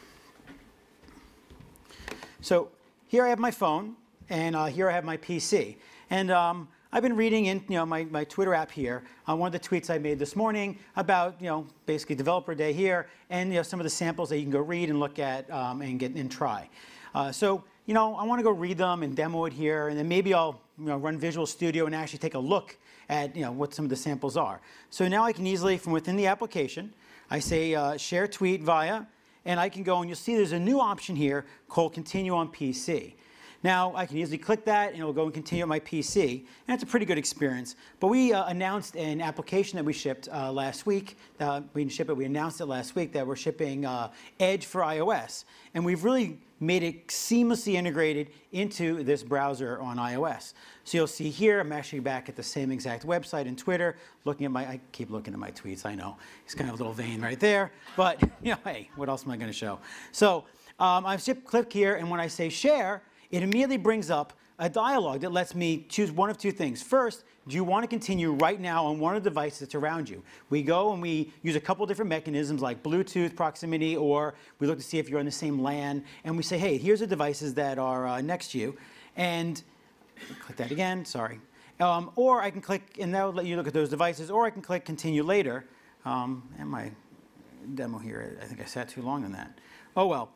So here I have my phone, and uh, here I have my P C. And um, I've been reading in you know, my, my Twitter app here on one of the tweets I made this morning about you know, basically Developer Day here and you know, some of the samples that you can go read and look at um, and, get, and try. Uh, so you know, I want to go read them and demo it here, and then maybe I'll you know, run Visual Studio and actually take a look at you know, what some of the samples are. So now I can easily, from within the application, I say uh, share tweet via, and I can go and you'll see there's a new option here called Continue on P C. Now, I can easily click that, and it'll go and continue on my P C, and it's a pretty good experience. But we uh, announced an application that we shipped uh, last week. Uh, we didn't ship it, we announced it last week that we're shipping uh, Edge for iOS. And we've really made it seamlessly integrated into this browser on iOS. So you'll see here, I'm actually back at the same exact website and Twitter, looking at my, I keep looking at my tweets, I know. It's kind of a little vain right there, but you know, hey, what else am I going to show? So um, I've clicked here, and when I say share, it immediately brings up a dialog that lets me choose one of two things. First, do you want to continue right now on one of the devices that's around you? We go and we use a couple different mechanisms like Bluetooth proximity, or we look to see if you're on the same LAN, and we say, hey, here's the devices that are uh, next to you. And click that again, sorry. Um, or I can click, and that will let you look at those devices, or I can click continue later. Um, and my demo here, I think I sat too long on that. Oh, well.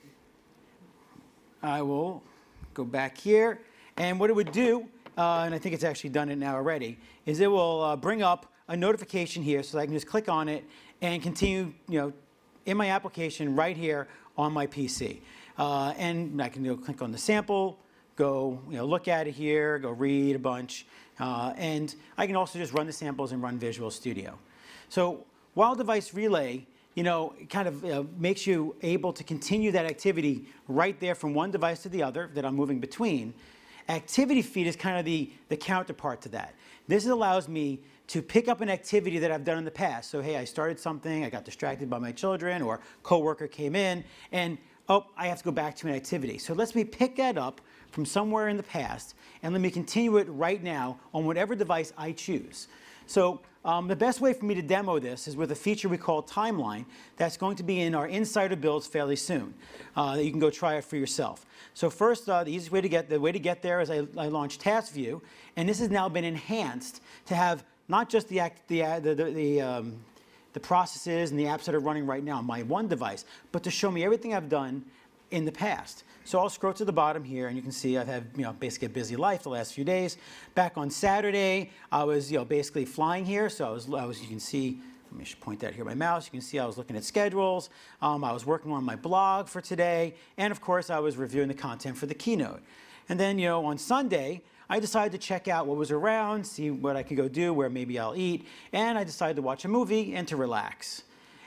I will go back here, and what it would do, uh, and I think it's actually done it now already, is it will uh, bring up a notification here, so I can just click on it and continue, you know, in my application right here on my P C. Uh, and I can go click on the sample, go, you know, look at it here, go read a bunch, uh, and I can also just run the samples and run Visual Studio. So while Device Relay, you know, it kind of uh, makes you able to continue that activity right there from one device to the other that I'm moving between, Activity Feed is kind of the, the counterpart to that. This allows me to pick up an activity that I've done in the past. So, hey, I started something, I got distracted by my children, or a coworker came in, and, oh, I have to go back to an activity. So it lets me pick that up from somewhere in the past, and let me continue it right now on whatever device I choose. So um, the best way for me to demo this is with a feature we call Timeline that's going to be in our Insider builds fairly soon. Uh, you can go try it for yourself. So first, uh, the easiest way to get the way to get there is I, I launched Task View, and this has now been enhanced to have not just the act, the the the, the, um, the processes and the apps that are running right now on my one device, but to show me everything I've done in the past. So I'll scroll to the bottom here, and you can see I've had, you know, basically a busy life the last few days. Back on Saturday, I was, you know, basically flying here. So I was, I was you can see, let me point that here with my mouse. You can see I was looking at schedules. Um, I was working on my blog for today, and of course, I was reviewing the content for the keynote. And then, you know, on Sunday, I decided to check out what was around, see what I could go do, where maybe I'll eat, and I decided to watch a movie and to relax.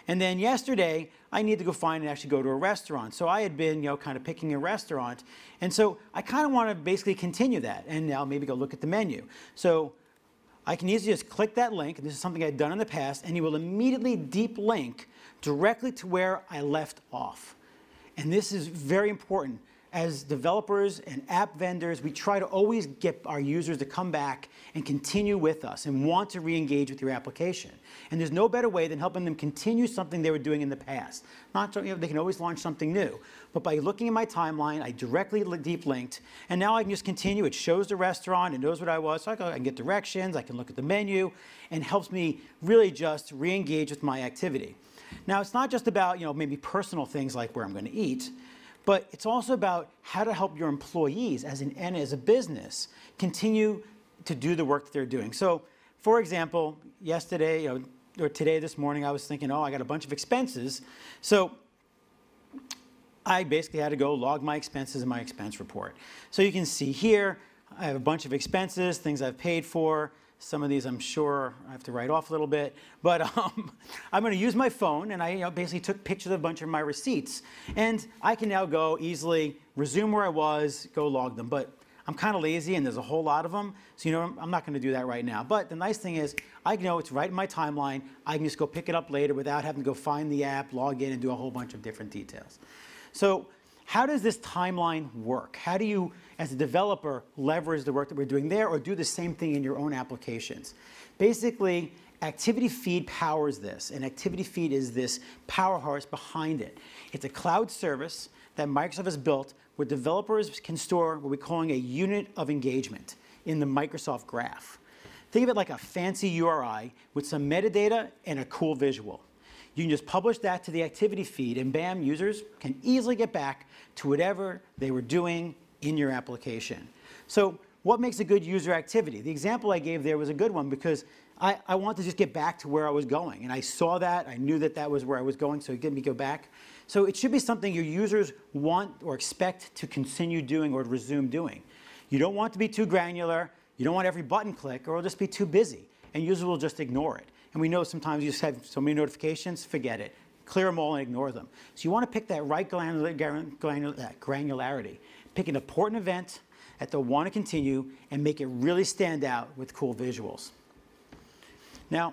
And then yesterday, I needed to go find and actually go to a restaurant. So I had been, you know, kind of picking a restaurant. And so I kind of want to basically continue that and now maybe go look at the menu. So I can easily just click that link, and this is something I'd done in the past, and you will immediately deep link directly to where I left off. And this is very important. As developers and app vendors, we try to always get our users to come back and continue with us and want to re-engage with your application. And there's no better way than helping them continue something they were doing in the past. Not so, you know, they can always launch something new. But by looking at my timeline, I directly deep linked, and now I can just continue. It shows the restaurant, it knows what I was, so I can get directions, I can look at the menu, and helps me really just re-engage with my activity. Now, it's not just about, you know, maybe personal things like where I'm going to eat, but it's also about how to help your employees as an and as a business continue to do the work that they're doing. So, for example, yesterday, you know, or today, this morning, I was thinking, oh, I got a bunch of expenses. So I basically had to go log my expenses in my expense report. So you can see here, I have a bunch of expenses, things I've paid for. Some of these I'm sure I have to write off a little bit, but um, I'm going to use my phone, and I you know, basically took pictures of a bunch of my receipts, and I can now go easily resume where I was, go log them. But I'm kind of lazy, and there's a whole lot of them, so you know I'm not going to do that right now. But the nice thing is, I know it's right in my timeline. I can just go pick it up later without having to go find the app, log in, and do a whole bunch of different details. So how does this timeline work? How do you, as a developer, leverage the work that we're doing there or do the same thing in your own applications? Basically, Activity Feed powers this, and Activity Feed is this powerhouse behind it. It's a cloud service that Microsoft has built where developers can store what we're calling a unit of engagement in the Microsoft Graph. Think of it like a fancy U R I with some metadata and a cool visual. You can just publish that to the activity feed, and bam, users can easily get back to whatever they were doing in your application. So what makes a good user activity? The example I gave there was a good one because I, I wanted to just get back to where I was going. And I saw that. I knew that that was where I was going, so it did me go back. So it should be something your users want or expect to continue doing or resume doing. You don't want to be too granular. You don't want every button click, or it'll just be too busy, and users will just ignore it. And we know sometimes you just have so many notifications, forget it. Clear them all and ignore them. So you want to pick that right granularity. Pick an important event that they'll want to continue and make it really stand out with cool visuals. Now,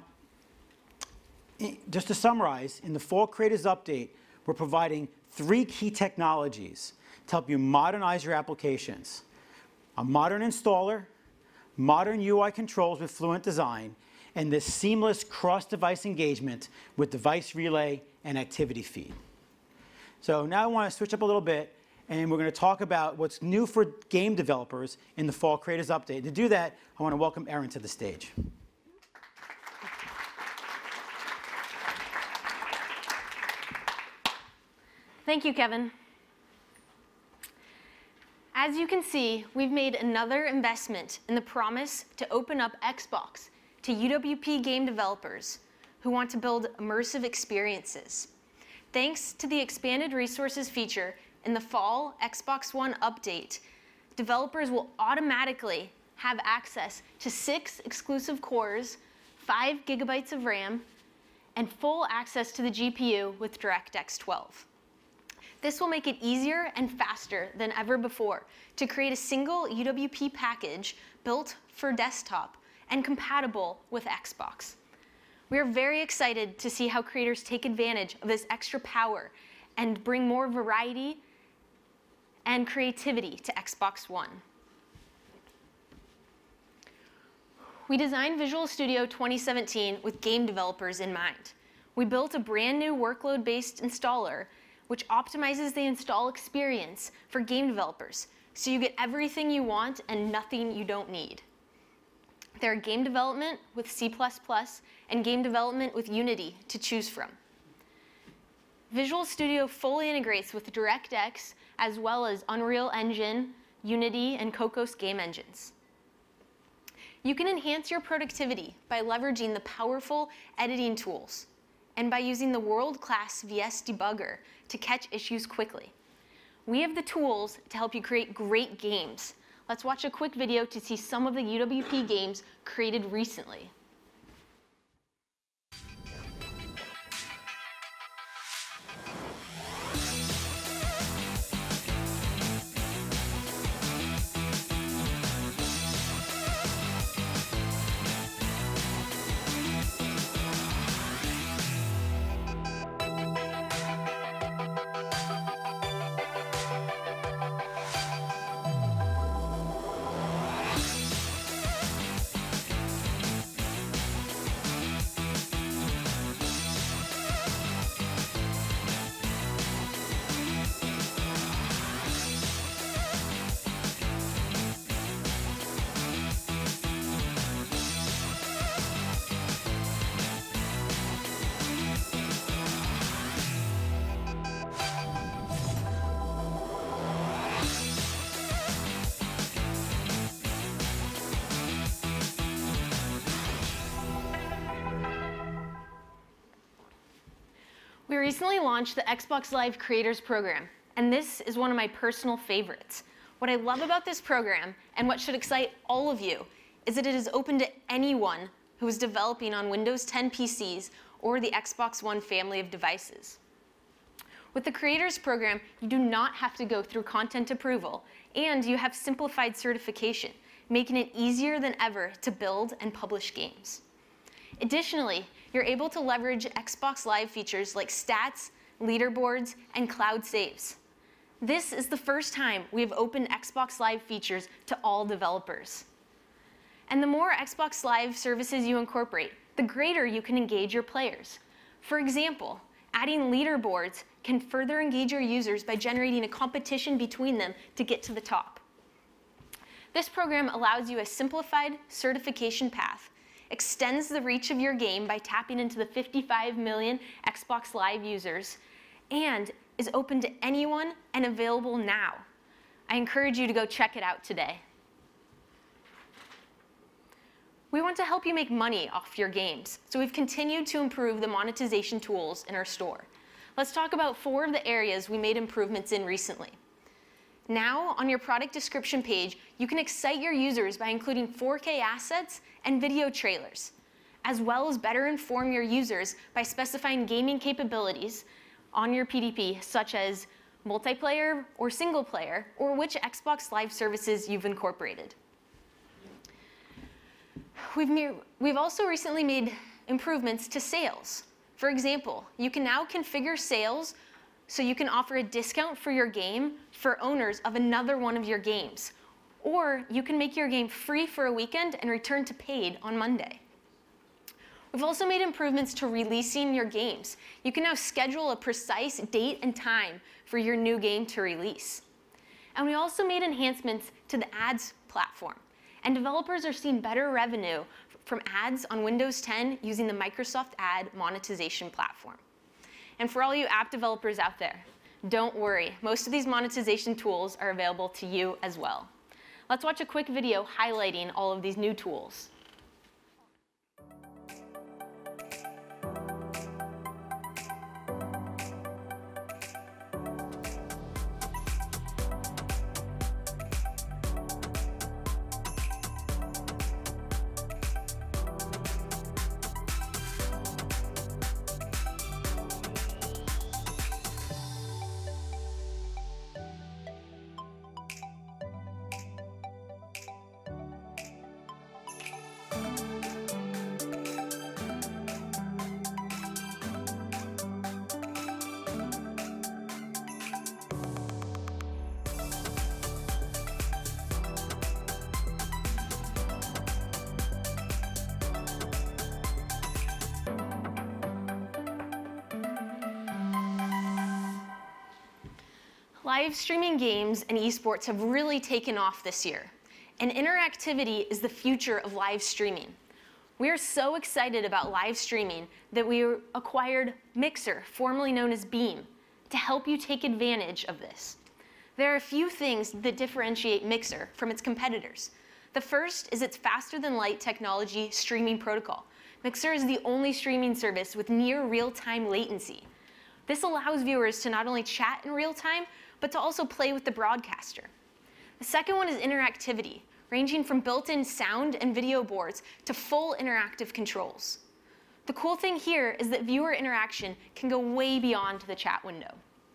just to summarize, in the Fall Creators Update, we're providing three key technologies to help you modernize your applications. A modern installer, modern U I controls with Fluent Design, and this seamless cross-device engagement with Device Relay and Activity Feed. So now I want to switch up a little bit, and we're going to talk about what's new for game developers in the Fall Creators Update. To do that, I want to welcome Erin to the stage. Thank you, Kevin. As you can see, we've made another investment in the promise to open up Xbox to U W P game developers who want to build immersive experiences. Thanks to the expanded resources feature in the Fall Xbox One update, developers will automatically have access to six exclusive cores, five gigabytes of RAM, and full access to the G P U with DirectX twelve. This will make it easier and faster than ever before to create a single U W P package built for desktop and compatible with Xbox. We are very excited to see how creators take advantage of this extra power and bring more variety and creativity to Xbox One. We designed Visual Studio twenty seventeen with game developers in mind. We built a brand new workload-based installer which optimizes the install experience for game developers, so you get everything you want and nothing you don't need. There are game development with C plus plus and game development with Unity to choose from. Visual Studio fully integrates with DirectX as well as Unreal Engine, Unity, and Cocos game engines. You can enhance your productivity by leveraging the powerful editing tools and by using the world-class V S Debugger to catch issues quickly. We have the tools to help you create great games. Let's watch a quick video to see some of the U W P games created recently. recently launched the Xbox Live Creators Program, and this is one of my personal favorites. What I love about this program, and what should excite all of you, is that it is open to anyone who is developing on Windows ten P Cs or the Xbox One family of devices. With the Creators Program, you do not have to go through content approval, and you have simplified certification, making it easier than ever to build and publish games. Additionally, you're able to leverage Xbox Live features like stats, leaderboards, and cloud saves. This is the first time we have opened Xbox Live features to all developers. And the more Xbox Live services you incorporate, the greater you can engage your players. For example, adding leaderboards can further engage your users by generating a competition between them to get to the top. This program allows you a simplified certification path, extends the reach of your game by tapping into the fifty-five million Xbox Live users, and is open to anyone and available now. I encourage you to go check it out today. We want to help you make money off your games, so we've continued to improve the monetization tools in our store. Let's talk about four of the areas we made improvements in recently. Now, on your product description page, you can excite your users by including four K assets and video trailers, as well as better inform your users by specifying gaming capabilities on your P D P, such as multiplayer or single player, or which Xbox Live services you've incorporated. We've, we've also recently made improvements to sales. For example, you can now configure sales so you can offer a discount for your game for owners of another one of your games. Or you can make your game free for a weekend and return to paid on Monday. We've also made improvements to releasing your games. You can now schedule a precise date and time for your new game to release. And we also made enhancements to the ads platform. And developers are seeing better revenue from ads on Windows ten using the Microsoft Ad monetization platform. And for all you app developers out there, don't worry. Most of these monetization tools are available to you as well. Let's watch a quick video highlighting all of these new tools. Live streaming games and esports have really taken off this year, and interactivity is the future of live streaming. We are so excited about live streaming that we acquired Mixer, formerly known as Beam, to help you take advantage of this. There are a few things that differentiate Mixer from its competitors. The first is its faster-than-light technology streaming protocol. Mixer is the only streaming service with near real-time latency. This allows viewers to not only chat in real time, but to also play with the broadcaster. The second one is interactivity, ranging from built-in sound and video boards to full interactive controls. The cool thing here is that viewer interaction can go way beyond the chat window.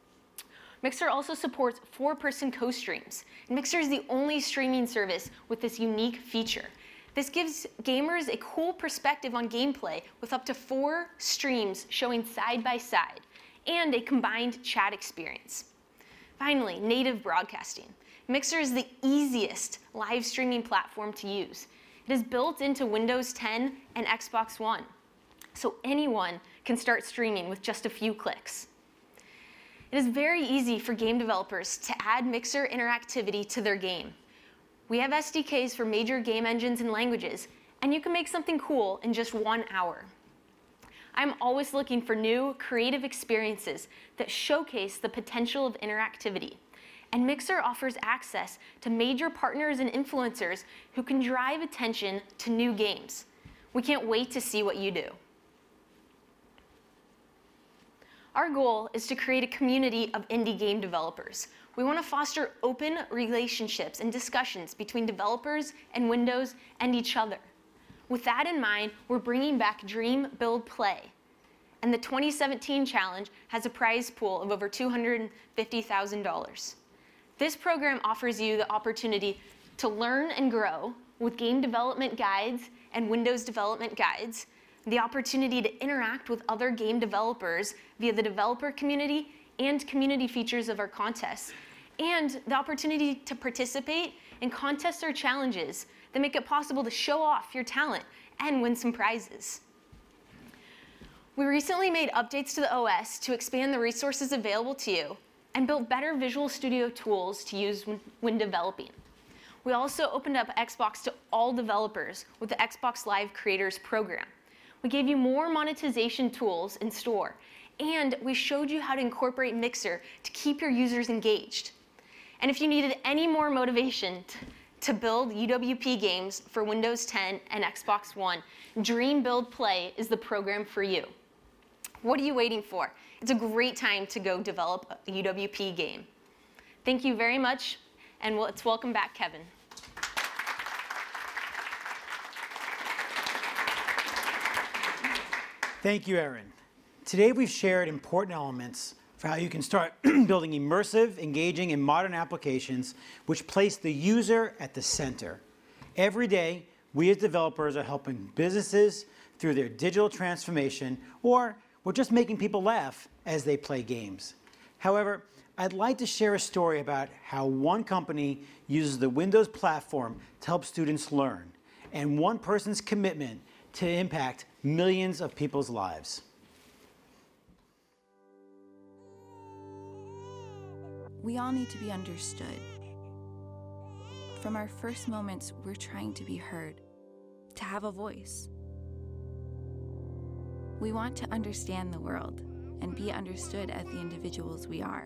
Mixer also supports four-person co-streams, and Mixer is the only streaming service with this unique feature. This gives gamers a cool perspective on gameplay with up to four streams showing side by side, and a combined chat experience. Finally, native broadcasting. Mixer is the easiest live streaming platform to use. It is built into Windows ten and Xbox One, so anyone can start streaming with just a few clicks. It is very easy for game developers to add Mixer interactivity to their game. We have S D Ks for major game engines and languages, and you can make something cool in just one hour. I'm always looking for new, creative experiences that showcase the potential of interactivity. And Mixer offers access to major partners and influencers who can drive attention to new games. We can't wait to see what you do. Our goal is to create a community of indie game developers. We want to foster open relationships and discussions between developers and Windows and each other. With that in mind, we're bringing back Dream, Build, Play. And the twenty seventeen challenge has a prize pool of over two hundred fifty thousand dollars. This program offers you the opportunity to learn and grow with game development guides and Windows development guides, the opportunity to interact with other game developers via the developer community and community features of our contests, and the opportunity to participate in contests or challenges that make it possible to show off your talent and win some prizes. We recently made updates to the O S to expand the resources available to you and built better Visual Studio tools to use when developing. We also opened up Xbox to all developers with the Xbox Live Creators Program. We gave you more monetization tools in store, and we showed you how to incorporate Mixer to keep your users engaged. And if you needed any more motivation to build U W P games for Windows ten and Xbox One, Dream, Build, Play is the program for you. What are you waiting for? It's a great time to go develop a U W P game. Thank you very much, and let's welcome back Kevin. Thank you, Erin. Today we've shared important elements for how you can start building immersive, engaging, and modern applications which place the user at the center. Every day, we as developers are helping businesses through their digital transformation, or we're just making people laugh as they play games. However, I'd like to share a story about how one company uses the Windows platform to help students learn, and one person's commitment to impact millions of people's lives. We all need to be understood. From our first moments, we're trying to be heard, to have a voice. We want to understand the world and be understood as the individuals we are.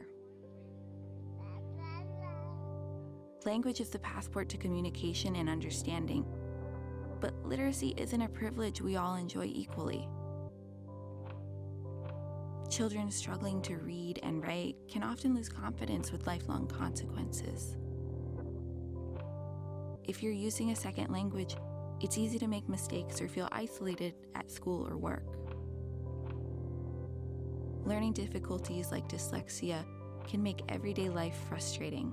Language is the passport to communication and understanding, but literacy isn't a privilege we all enjoy equally. Children struggling to read and write can often lose confidence with lifelong consequences. If you're using a second language, it's easy to make mistakes or feel isolated at school or work. Learning difficulties like dyslexia can make everyday life frustrating.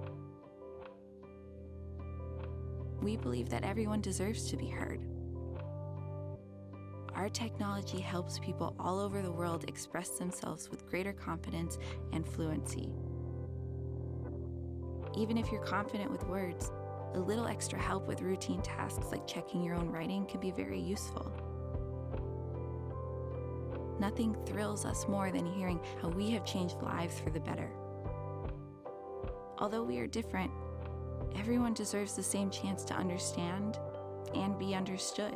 We believe that everyone deserves to be heard. Our technology helps people all over the world express themselves with greater confidence and fluency. Even if you're confident with words, a little extra help with routine tasks like checking your own writing can be very useful. Nothing thrills us more than hearing how we have changed lives for the better. Although we are different, everyone deserves the same chance to understand and be understood.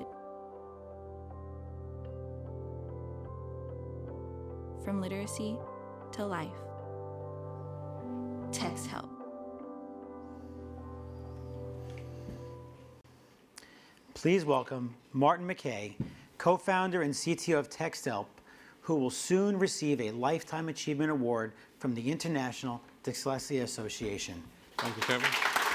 From literacy to life. Text help. Please welcome Martin McKay, co-founder and C T O of TextHelp, who will soon receive a Lifetime Achievement Award from the International Dyslexia Association. Thank you, Kevin.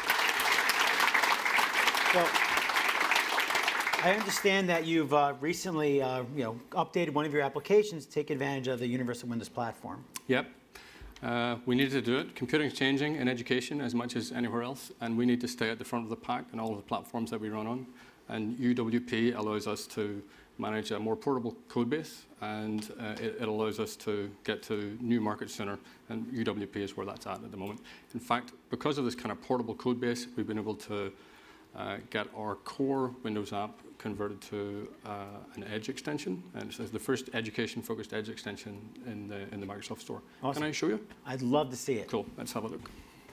Well, I understand that you've uh, recently uh, you know, updated one of your applications to take advantage of the Universal Windows platform. Yep. Uh, we needed to do it. Computing is changing in education as much as anywhere else, and we need to stay at the front of the pack in all of the platforms that we run on. And U W P allows us to manage a more portable code base, and uh, it, it allows us to get to new markets sooner, and U W P is where that's at at the moment. In fact, because of this kind of portable code base, we've been able to uh, get our core Windows app converted to uh, an Edge extension, and it's the first education-focused Edge extension in the, in the Microsoft Store. Awesome. Can I show you? I'd love to see it. Cool, let's have a look.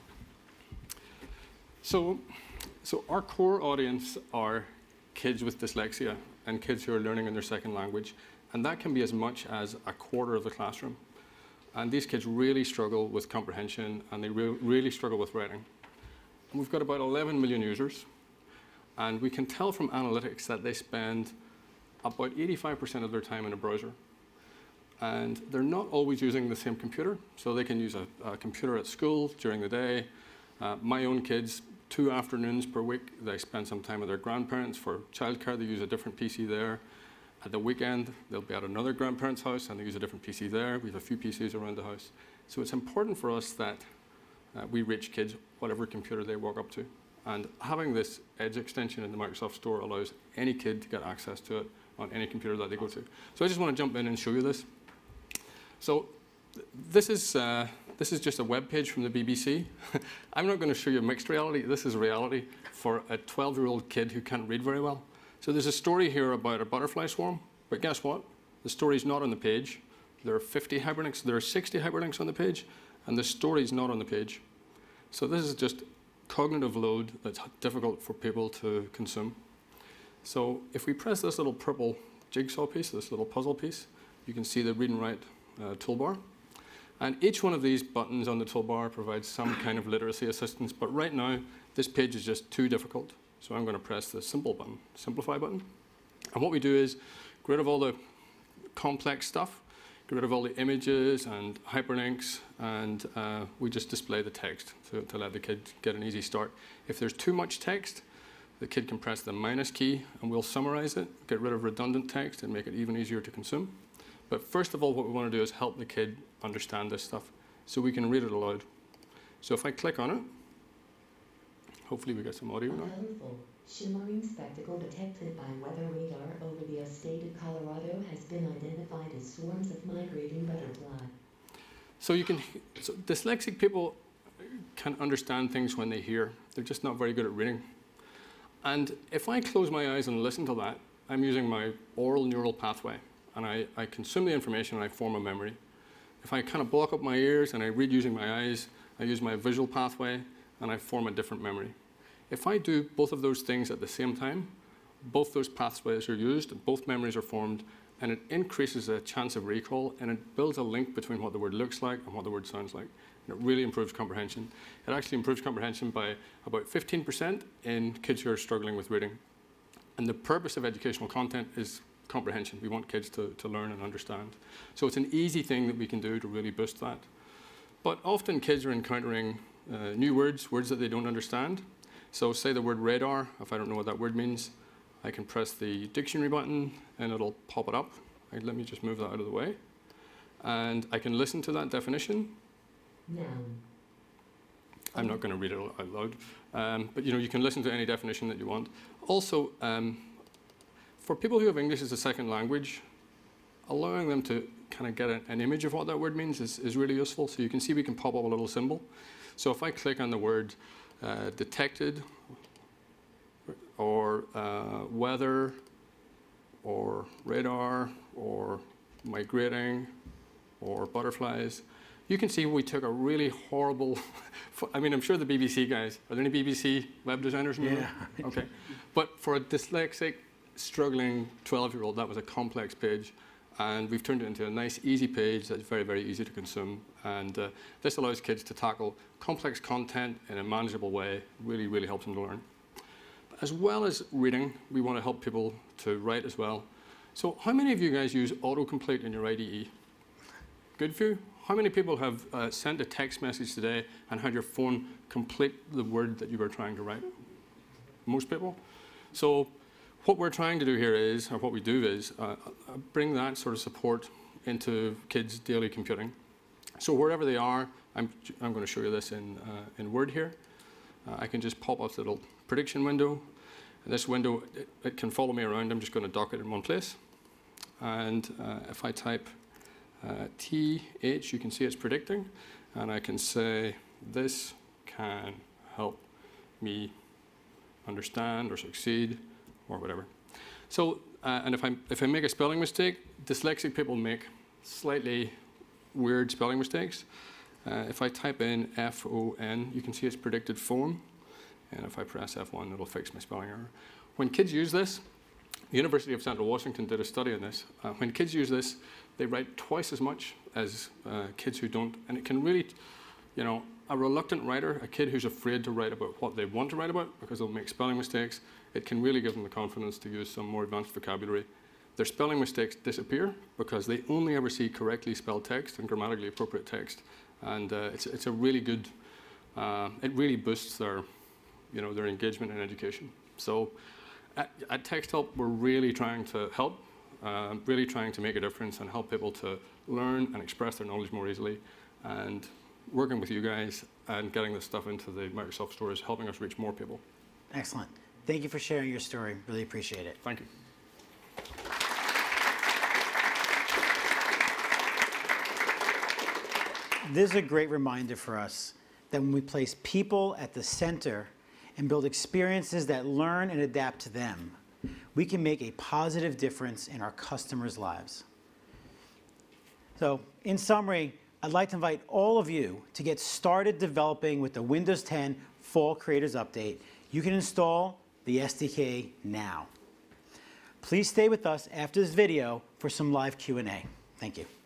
So, so our core audience are kids with dyslexia and kids who are learning in their second language, and that can be as much as a quarter of the classroom. And these kids really struggle with comprehension, and they re really struggle with writing. And we've got about eleven million users, and we can tell from analytics that they spend about eighty-five percent of their time in a browser. and they're not always using the same computer. So they can use a, a computer at school during the day. Uh, my own kids, two afternoons per week, they spend some time with their grandparents for childcare. They use a different P C there. At the weekend, they'll be at another grandparent's house and they use a different P C there. We have a few P Cs around the house. So it's important for us that uh, we reach kids whatever computer they walk up to. And having this Edge extension in the Microsoft Store allows any kid to get access to it on any computer that they go to. So I just want to jump in and show you this. So th this is uh, this is just a web page from the B B C. I'm not going to show you mixed reality. This is reality for a twelve-year-old kid who can't read very well. So there's a story here about a butterfly swarm, but guess what? The story's not on the page. There are fifty hyperlinks. There are sixty hyperlinks on the page, and the story's not on the page. So this is just cognitive load that's difficult for people to consume. So if we press this little purple jigsaw piece, this little puzzle piece, you can see the read and write uh, toolbar. And each one of these buttons on the toolbar provides some kind of literacy assistance, but right now, this page is just too difficult. So I'm going to press the simple button, simplify button. And what we do is get rid of all the complex stuff, get rid of all the images and hyperlinks, and uh, we just display the text to, to let the kid get an easy start. If there's too much text, the kid can press the minus key and we'll summarize it, get rid of redundant text and make it even easier to consume. But first of all, what we want to do is help the kid understand this stuff so we can read it aloud. So if I click on it, hopefully we get some audio now. A colorful, shimmering spectacle detected by weather radar over the state of Colorado has been identified as swarms of migrating butterfly. So you can, so dyslexic people can understand things when they hear. They're just not very good at reading. And if I close my eyes and listen to that, I'm using my oral neural pathway. And I, I consume the information and I form a memory. If I kind of block up my ears and I read using my eyes, I use my visual pathway and I form a different memory. If I do both of those things at the same time, both those pathways are used, both memories are formed, and it increases the chance of recall, and it builds a link between what the word looks like and what the word sounds like. And it really improves comprehension. It actually improves comprehension by about fifteen percent in kids who are struggling with reading. And the purpose of educational content is comprehension. We want kids to, to learn and understand. So it's an easy thing that we can do to really boost that. But often kids are encountering uh, new words, words that they don't understand. So say the word radar, if I don't know what that word means, I can press the dictionary button and it'll pop it up. Right, let me just move that out of the way. And I can listen to that definition. Noun. I'm not going to read it out loud. Um, but you know, you can listen to any definition that you want. Also, um, for people who have English as a second language, allowing them to kind of get a, an image of what that word means is, is really useful. So you can see we can pop up a little symbol. So if I click on the word uh, detected, or uh, weather, or radar, or migrating, or butterflies, you can see we took a really horrible, I mean, I'm sure the B B C guys, are there any B B C web designers in the room? Yeah. Okay. But for a dyslexic, struggling twelve-year-old, that was a complex page. And we've turned it into a nice, easy page that's very, very easy to consume. And uh, this allows kids to tackle complex content in a manageable way. Really, really helps them to learn. But as well as reading, we want to help people to write as well. So how many of you guys use autocomplete in your I D E? Good few? How many people have uh, sent a text message today and had your phone complete the word that you were trying to write? Most people? So what we're trying to do here is, or what we do is, uh, bring that sort of support into kids' daily computing. So wherever they are, I'm, I'm going to show you this in, uh, in Word here. Uh, I can just pop up the little prediction window. And this window, it, it can follow me around. I'm just going to dock it in one place. And uh, if I type uh, T H, you can see it's predicting. And I can say, this can help me understand or succeed, or whatever. So, uh, and if I, if I make a spelling mistake, dyslexic people make slightly weird spelling mistakes. Uh, if I type in F O N, you can see it's predicted phone. And if I press F one, it'll fix my spelling error. When kids use this, the University of Central Washington did a study on this. Uh, when kids use this, they write twice as much as uh, kids who don't. And it can really, you know, a reluctant writer, a kid who's afraid to write about what they want to write about because they'll make spelling mistakes, it can really give them the confidence to use some more advanced vocabulary. their spelling mistakes disappear because they only ever see correctly spelled text and grammatically appropriate text. And uh, it's, it's a really good, uh, it really boosts their, you know, their engagement in education. So at, at TextHelp, we're really trying to help, uh, really trying to make a difference and help people to learn and express their knowledge more easily. And working with you guys and getting this stuff into the Microsoft Store is helping us reach more people. Excellent. Thank you for sharing your story. Really appreciate it. Thank you. This is a great reminder for us that when we place people at the center and build experiences that learn and adapt to them, we can make a positive difference in our customers' lives. So, in summary, I'd like to invite all of you to get started developing with the Windows ten Fall Creators Update. You can install the S D K now. Please stay with us after this video for some live Q and A. Thank you.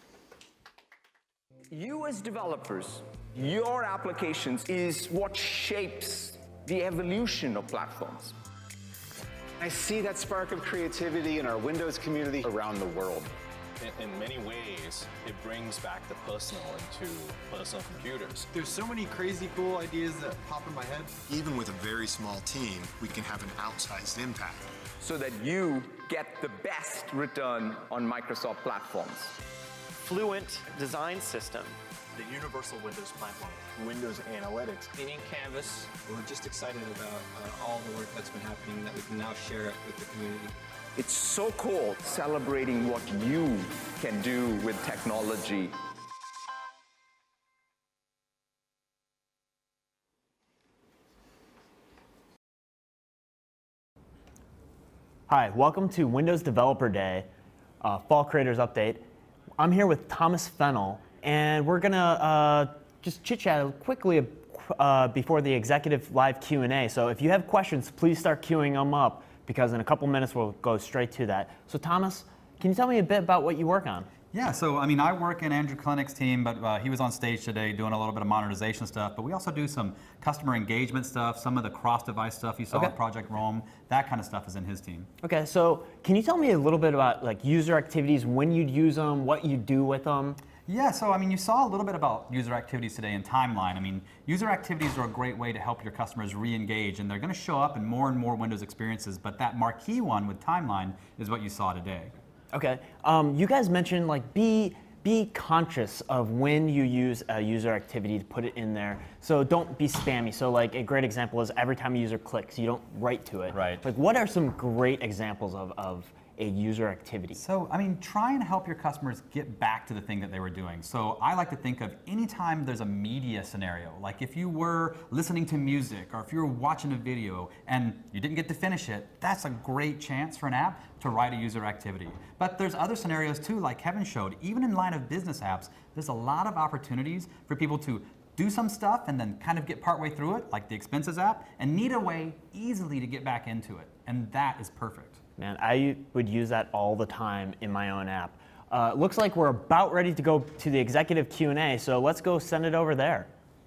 You as developers, your applications is what shapes the evolution of platforms. I see that spark of creativity in our Windows community around the world. In, in many ways, it brings back the personal into personal computers. There's so many crazy cool ideas that pop in my head. Even with a very small team, we can have an outsized impact. So that you get the best return on Microsoft platforms. Fluent design system. The universal Windows platform. Windows Analytics. In Canvas, we're just excited about uh, all the work that's been happening that we can now share it with the community. It's so cool celebrating what you can do with technology. Hi, welcome to Windows Developer Day, uh, Fall Creators Update. I'm here with Thomas Fennell, and we're gonna uh, just chit-chat quickly uh, before the executive live Q and A. So if you have questions, please start queuing them up, because in a couple minutes we'll go straight to that. So Thomas, can you tell me a bit about what you work on? Yeah, so I mean, I work in Andrew Klinik's team, but uh, he was on stage today doing a little bit of monetization stuff, but we also do some customer engagement stuff, some of the cross-device stuff you saw Okay. at Project Rome, that kind of stuff is in his team. Okay, so can you tell me a little bit about like user activities, when you'd use them, what you do with them? Yeah, so I mean, you saw a little bit about user activities today in Timeline. I mean, user activities are a great way to help your customers re-engage, and they're going to show up in more and more Windows experiences, but that marquee one with Timeline is what you saw today. Okay, um, you guys mentioned like be be conscious of when you use a user activity to put it in there. So don't be spammy. So like a great example is every time a user clicks, you don't write to it. Right. Like what are some great examples of, of a user activity? So, I mean, try and help your customers get back to the thing that they were doing. So I like to think of any time there's a media scenario, like if you were listening to music or if you were watching a video and you didn't get to finish it, that's a great chance for an app to write a user activity. But there's other scenarios too, like Kevin showed. Even in line of business apps, there's a lot of opportunities for people to do some stuff and then kind of get partway through it, like the Expenses app, and need a way easily to get back into it. And that is perfect. Man, I would use that all the time in my own app. Uh, looks like we're about ready to go to the executive Q and A, so let's go send it over there.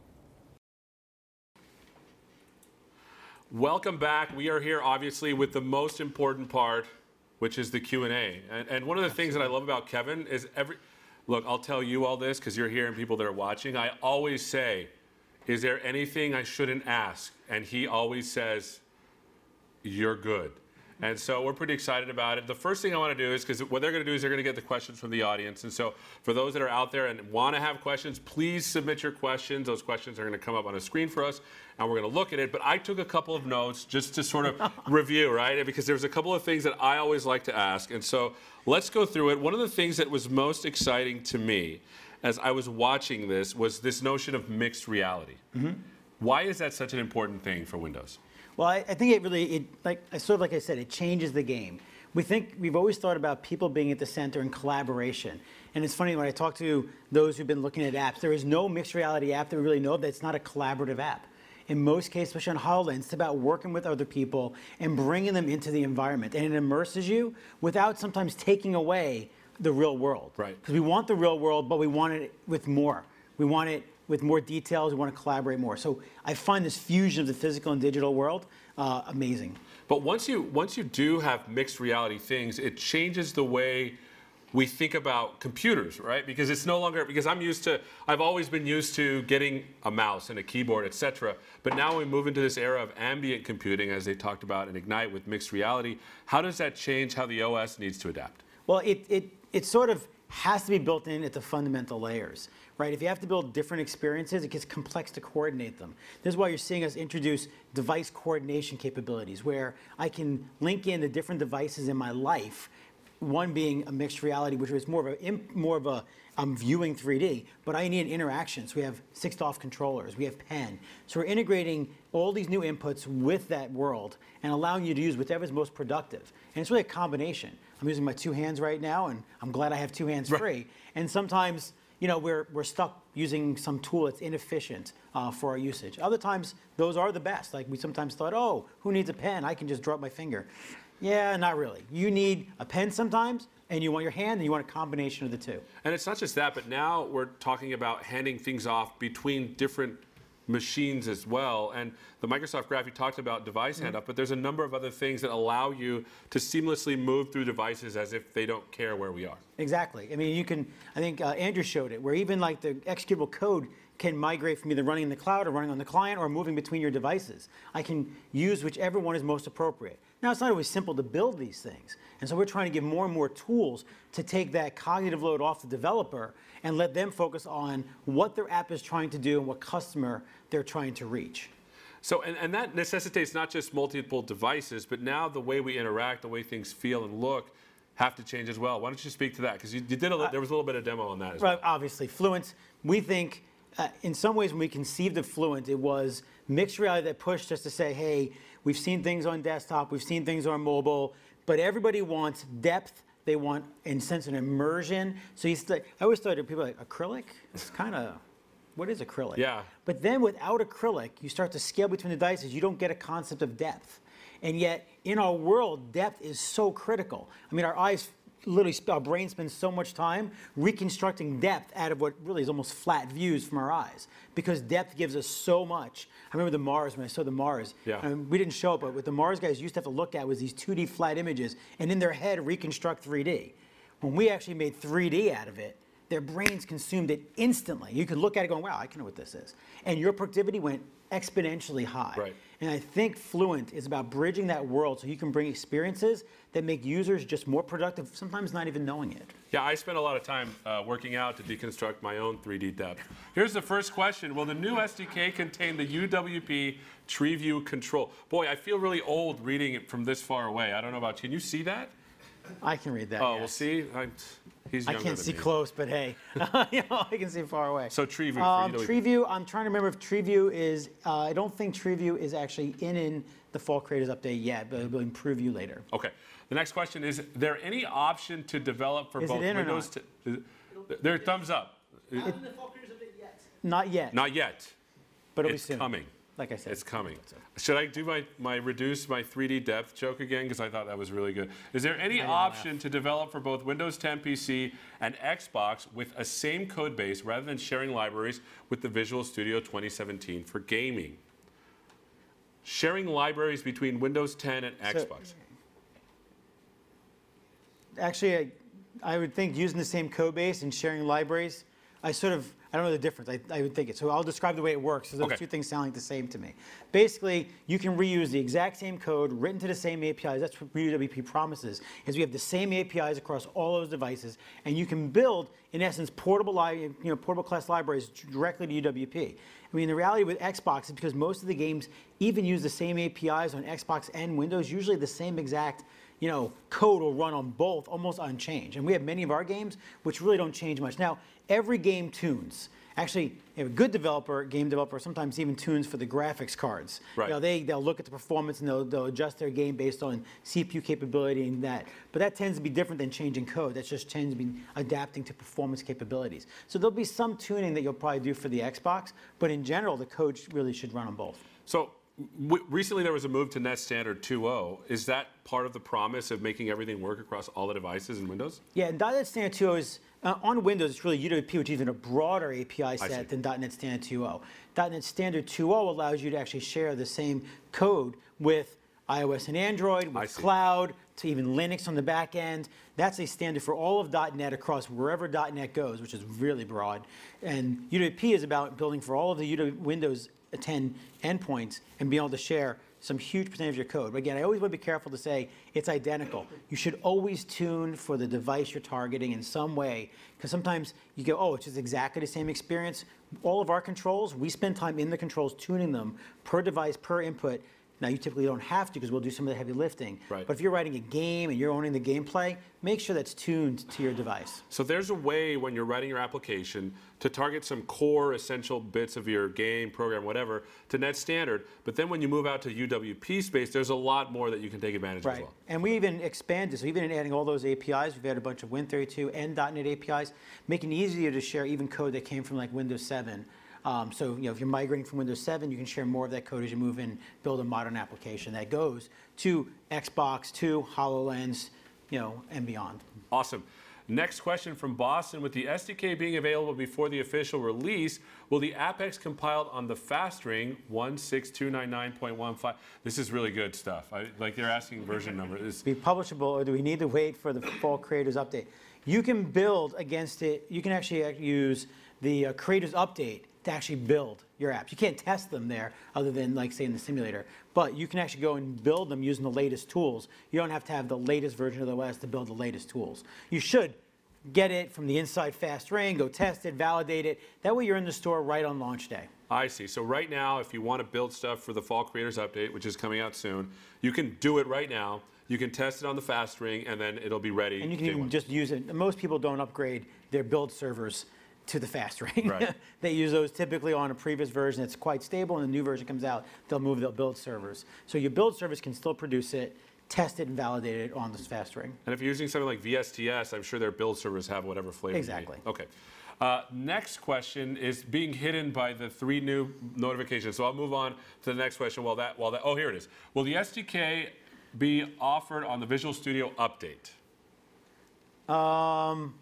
Welcome back. We are here, obviously, with the most important part, which is the Q and A. And, and one of the things that I love about Kevin is every... Look, I'll tell you all this because you're here and people that are watching. I always say, is there anything I shouldn't ask? And he always says, you're good. And so we're pretty excited about it. The first thing I want to do is, because what they're going to do is they're going to get the questions from the audience. And so for those that are out there and want to have questions, please submit your questions. Those questions are going to come up on a screen for us, and we're going to look at it. But I took a couple of notes just to sort of review, right? Because there's a couple of things that I always like to ask. And so let's go through it. One of the things that was most exciting to me as I was watching this was this notion of mixed reality. Mm-hmm. Why is that such an important thing for Windows? Well, I, I think it really, it, like sort of like I said, it changes the game. We think, we've always thought about people being at the center and collaboration. And it's funny, when I talk to those who've been looking at apps, there is no mixed reality app that we really know of that's not a collaborative app. In most cases, especially on HoloLens, it's about working with other people and bringing them into the environment. And it immerses you without sometimes taking away the real world. Right. Because we want the real world, but we want it with more. We want it with more details, we want to collaborate more. So I find this fusion of the physical and digital world uh, amazing. But But once you once you do have mixed reality things, it changes the way we think about computers, right? Because it's no longer, because I'm used to, I've always been used to getting a mouse and a keyboard, et cetera. But now we move into this era of ambient computing, as they talked about in Ignite with mixed reality. How does that change how the O S needs to adapt? Well, it, it, it sort of has to be built in at the fundamental layers, right? If you have to build different experiences, it gets complex to coordinate them. This is why you're seeing us introduce device coordination capabilities, where I can link in the different devices in my life, one being a mixed reality, which is more of a, more of a, I'm viewing three D, but I need interactions. We have six D O F controllers, we have pen. So we're integrating all these new inputs with that world and allowing you to use whatever's most productive. And it's really a combination. I'm using my two hands right now, and I'm glad I have two hands free. Right. And sometimes, you know, we're, we're stuck using some tool that's inefficient uh, for our usage. Other times, those are the best. Like we sometimes thought, oh, who needs a pen? I can just drop my finger. Yeah, not really. You need a pen sometimes, and you want your hand, and you want a combination of the two. And it's not just that, but now we're talking about handing things off between different machines as well. And the Microsoft Graph, you talked about device Mm-hmm. handoff, but there's a number of other things that allow you to seamlessly move through devices as if they don't care where we are. Exactly. I mean, you can, I think uh, Andrew showed it, where even like the executable code can migrate from either running in the cloud or running on the client or moving between your devices. I can use whichever one is most appropriate. Now, it's not always simple to build these things. And so we're trying to give more and more tools to take that cognitive load off the developer and let them focus on what their app is trying to do and what customer they're trying to reach. So, and, and that necessitates not just multiple devices, but now the way we interact, the way things feel and look have to change as well. Why don't you speak to that? Because you, you did a little, there was a little bit of demo on that as well. Right, obviously. Fluent, we think, uh, in some ways when we conceived of Fluent, it was mixed reality that pushed us to say, hey, we've seen things on desktop, we've seen things on mobile, but everybody wants depth, they want, in a sense, an immersion. So you st- I always thought people like, acrylic? It's kind of, what is acrylic? Yeah. But then without acrylic, you start to scale between the devices, you don't get a concept of depth. And yet, in our world, depth is so critical. I mean, our eyes literally, our brain spends so much time reconstructing depth out of what really is almost flat views from our eyes, because depth gives us so much. I remember the Mars, when I saw the Mars, yeah. I mean, we didn't show it, but what the Mars guys used to have to look at was these two D flat images, and in their head reconstruct three D. When we actually made three D out of it, their brains consumed it instantly. You could look at it going, wow, I can know what this is. And your productivity went exponentially high. Right. And I think Fluent is about bridging that world so you can bring experiences that make users just more productive, sometimes not even knowing it. Yeah, I spent a lot of time uh, working out to deconstruct my own three D depth. Here's the first question. Will the new S D K contain the U W P TreeView control? Boy, I feel really old reading it from this far away. I don't know about you. Can you see that? I can read that, Oh, yes. well, see? I, he's I younger can't than see me. close, but hey, you know, I can see far away. So TreeView for Um, U W P. TreeView, I'm trying to remember if TreeView is, uh, I don't think TreeView is actually in, in the Fall Creators Update yet, but we'll improve you later. Okay. The next question is, there any option to develop for Is both it in or Windows? not? T- is- there, thumbs up. Not yet. Not yet. But it'll it's be soon. coming. Like I said. It's coming. Should I do my, my reduce my three D depth joke again? Because I thought that was really good. Is there any I didn't option to develop for both Windows ten P C and Xbox with a same code base rather than sharing libraries with the Visual Studio twenty seventeen for gaming? Sharing libraries between Windows ten and So- Xbox. Actually, I, I would think using the same code base and sharing libraries, I sort of, I don't know the difference. I, I would think it. So I'll describe the way it works. So those Okay. two things sound like the same to me. Basically, you can reuse the exact same code written to the same A P Is. That's what U W P promises, is we have the same A P Is across all those devices, and you can build, in essence, portable, li- you know, portable class libraries directly to U W P. I mean, the reality with Xbox is because most of the games even use the same A P Is on Xbox and Windows, usually the same exact you know, code will run on both almost unchanged. And we have many of our games which really don't change much. Now, every game tunes. Actually, a good developer, game developer, sometimes even tunes for the graphics cards. Right. You know, they, they'll look at the performance and they'll, they'll adjust their game based on C P U capability and that. But that tends to be different than changing code. That just tends to be adapting to performance capabilities. So there'll be some tuning that you'll probably do for the Xbox, but in general, the code really should run on both. So w- recently there was a move to Net Standard two point oh. Is that part of the promise of making everything work across all the devices in Windows? Yeah, and .NET Standard two point oh is, uh, on Windows, it's really U W P, which is even a broader A P I see. set than .NET Standard two point oh. .NET Standard two point oh allows you to actually share the same code with iOS and Android, with cloud, to even Linux on the back end. That's a standard for all of .NET across wherever .NET goes, which is really broad. And U W P is about building for all of the U W Windows ten endpoints and being able to share some huge percentage of your code. But again, I always want to be careful to say it's identical. You should always tune for the device you're targeting in some way, because sometimes you go, oh, it's just exactly the same experience. All of our controls, we spend time in the controls tuning them per device, per input. Now, you typically don't have to because we'll do some of the heavy lifting. Right. But if you're writing a game and you're owning the gameplay, make sure that's tuned to your device. So there's a way when you're writing your application to target some core essential bits of your game, program, whatever, to net standard. But then when you move out to U W P space, there's a lot more that you can take advantage Right. of as well. And we even expanded, so even in adding all those A P Is, we've added a bunch of Win thirty-two and .NET A P Is, making it easier to share even code that came from like Windows seven. Um, so you know, if you're migrating from Windows seven, you can share more of that code as you move in, build a modern application that goes to Xbox, to HoloLens, you know, and beyond. Awesome. Next question from Boston. With the S D K being available before the official release, will the Apex compiled on the fast ring one six two nine nine point one five? This is really good stuff. I, like they're asking version number. This Be publishable, or do we need to wait for the fall creators update? You can build against it. You can actually use the uh, creators update to actually build your apps. You can't test them there other than like say in the simulator, but you can actually go and build them using the latest tools. You don't have to have the latest version of the O S to build the latest tools. You should get it from the inside fast ring, go test it, validate it. That way you're in the store right on launch day. I see. So right now, if you want to build stuff for the fall creators update, which is coming out soon, you can do it right now. You can test it on the fast ring, and then it'll be ready. And you can day even one. just use it. Most people don't upgrade their build servers to the fast ring. Right. They use those typically on a previous version that's quite stable, and the new version comes out, they'll move their build servers. So your build servers can still produce it, test it, and validate it on this fast ring. And if you're using something like V S T S, I'm sure their build servers have whatever flavor Exactly. you need. Okay. Uh, next question is being hidden by the three new notifications. So I'll move on to the next question while that, while that, oh, here it is. Will the S D K be offered on the Visual Studio update? Um,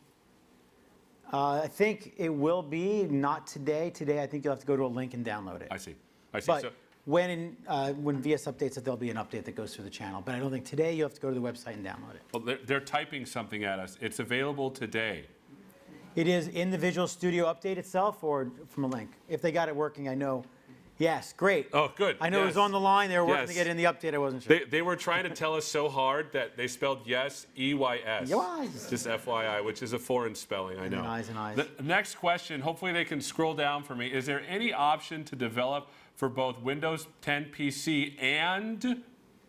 uh, I think it will be, not today. Today, I think you'll have to go to a link and download it. I see. I see. But So, when, uh, when V S updates it, there'll be an update that goes through the channel. But I don't think today you have to go to the website and download it. well, they're, they're typing something at us. It's available today. It is in the Visual Studio update itself or from a link? If they got it working, I know. Yes, great. Oh, good. I know it was Yes. on the line. They were working Yes. to get in the update. I wasn't sure. They, they were trying to tell us so hard that they spelled yes, E Y S. Yes. Just F Y I, which is a foreign spelling, I And know. an eyes and eyes. The next question, hopefully they can scroll down for me. Is there any option to develop for both Windows ten P C and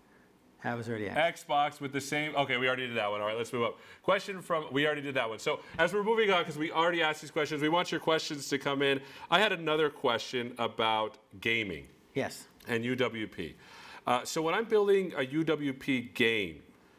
That was already asked. Xbox with the same? Okay, we already did that one. All right, let's move up. Question from, we already did that one. So as we're moving on, because we already asked these questions, we want your questions to come in. I had another question about gaming. Yes. And U W P. Uh, so when I'm building a U W P game,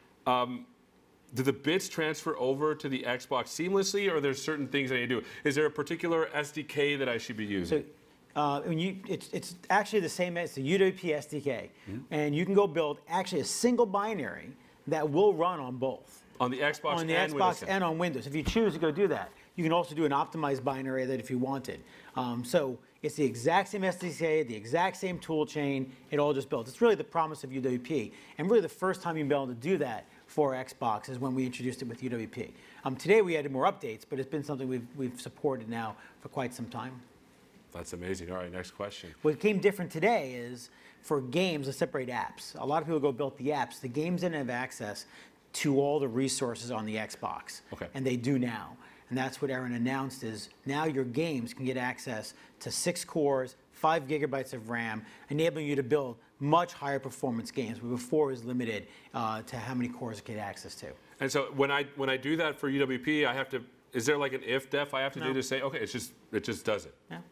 um, do the bits transfer over to the Xbox seamlessly, or are there certain things I need to do? Is there a particular S D K that I should be using? So, uh, when you, it's, it's actually the same as the U W P S D K. Mm-hmm. And you can go build actually a single binary that will run on both. On the Xbox On the and Xbox Windows ten. and on Windows. If you choose to go do that, you can also do an optimized binary that if you wanted. Um, so it's the exact same S D K, the exact same tool chain, it all just builds. It's really the promise of U W P. And really the first time you'll be able to do that for Xbox is when we introduced it with U W P. Um, today we added more updates, but it's been something we've, we've supported now for quite some time. That's amazing. All right, next question. What came different today is for games to separate apps. A lot of people go build the apps. The games didn't have access to all the resources on the Xbox. Okay. And they do now. And that's what Aaron announced is now your games can get access to six cores, five gigabytes of RAM, enabling you to build much higher performance games. Where before it was limited uh, to how many cores it could get access to. And so when I when I do that for U W P, I have to, is there like an if def I have to No. do to say, okay, it's just, it just does it? Yeah.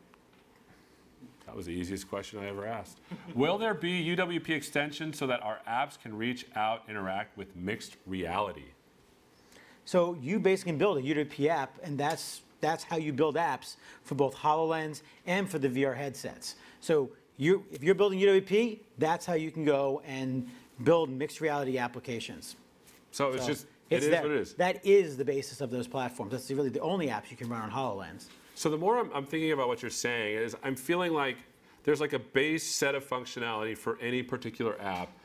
That was the easiest question I ever asked. Will there be U W P extensions so that our apps can reach out, interact with mixed reality? So you basically can build a U W P app, and that's that's how you build apps for both HoloLens and for the V R headsets. So you, if you're building U W P, that's how you can go and build mixed reality applications. So it's just, it it's is that, what it is. That is the basis of those platforms. That's really the only apps you can run on HoloLens. So the more I'm, I'm thinking about what you're saying is I'm feeling like there's like a base set of functionality for any particular app.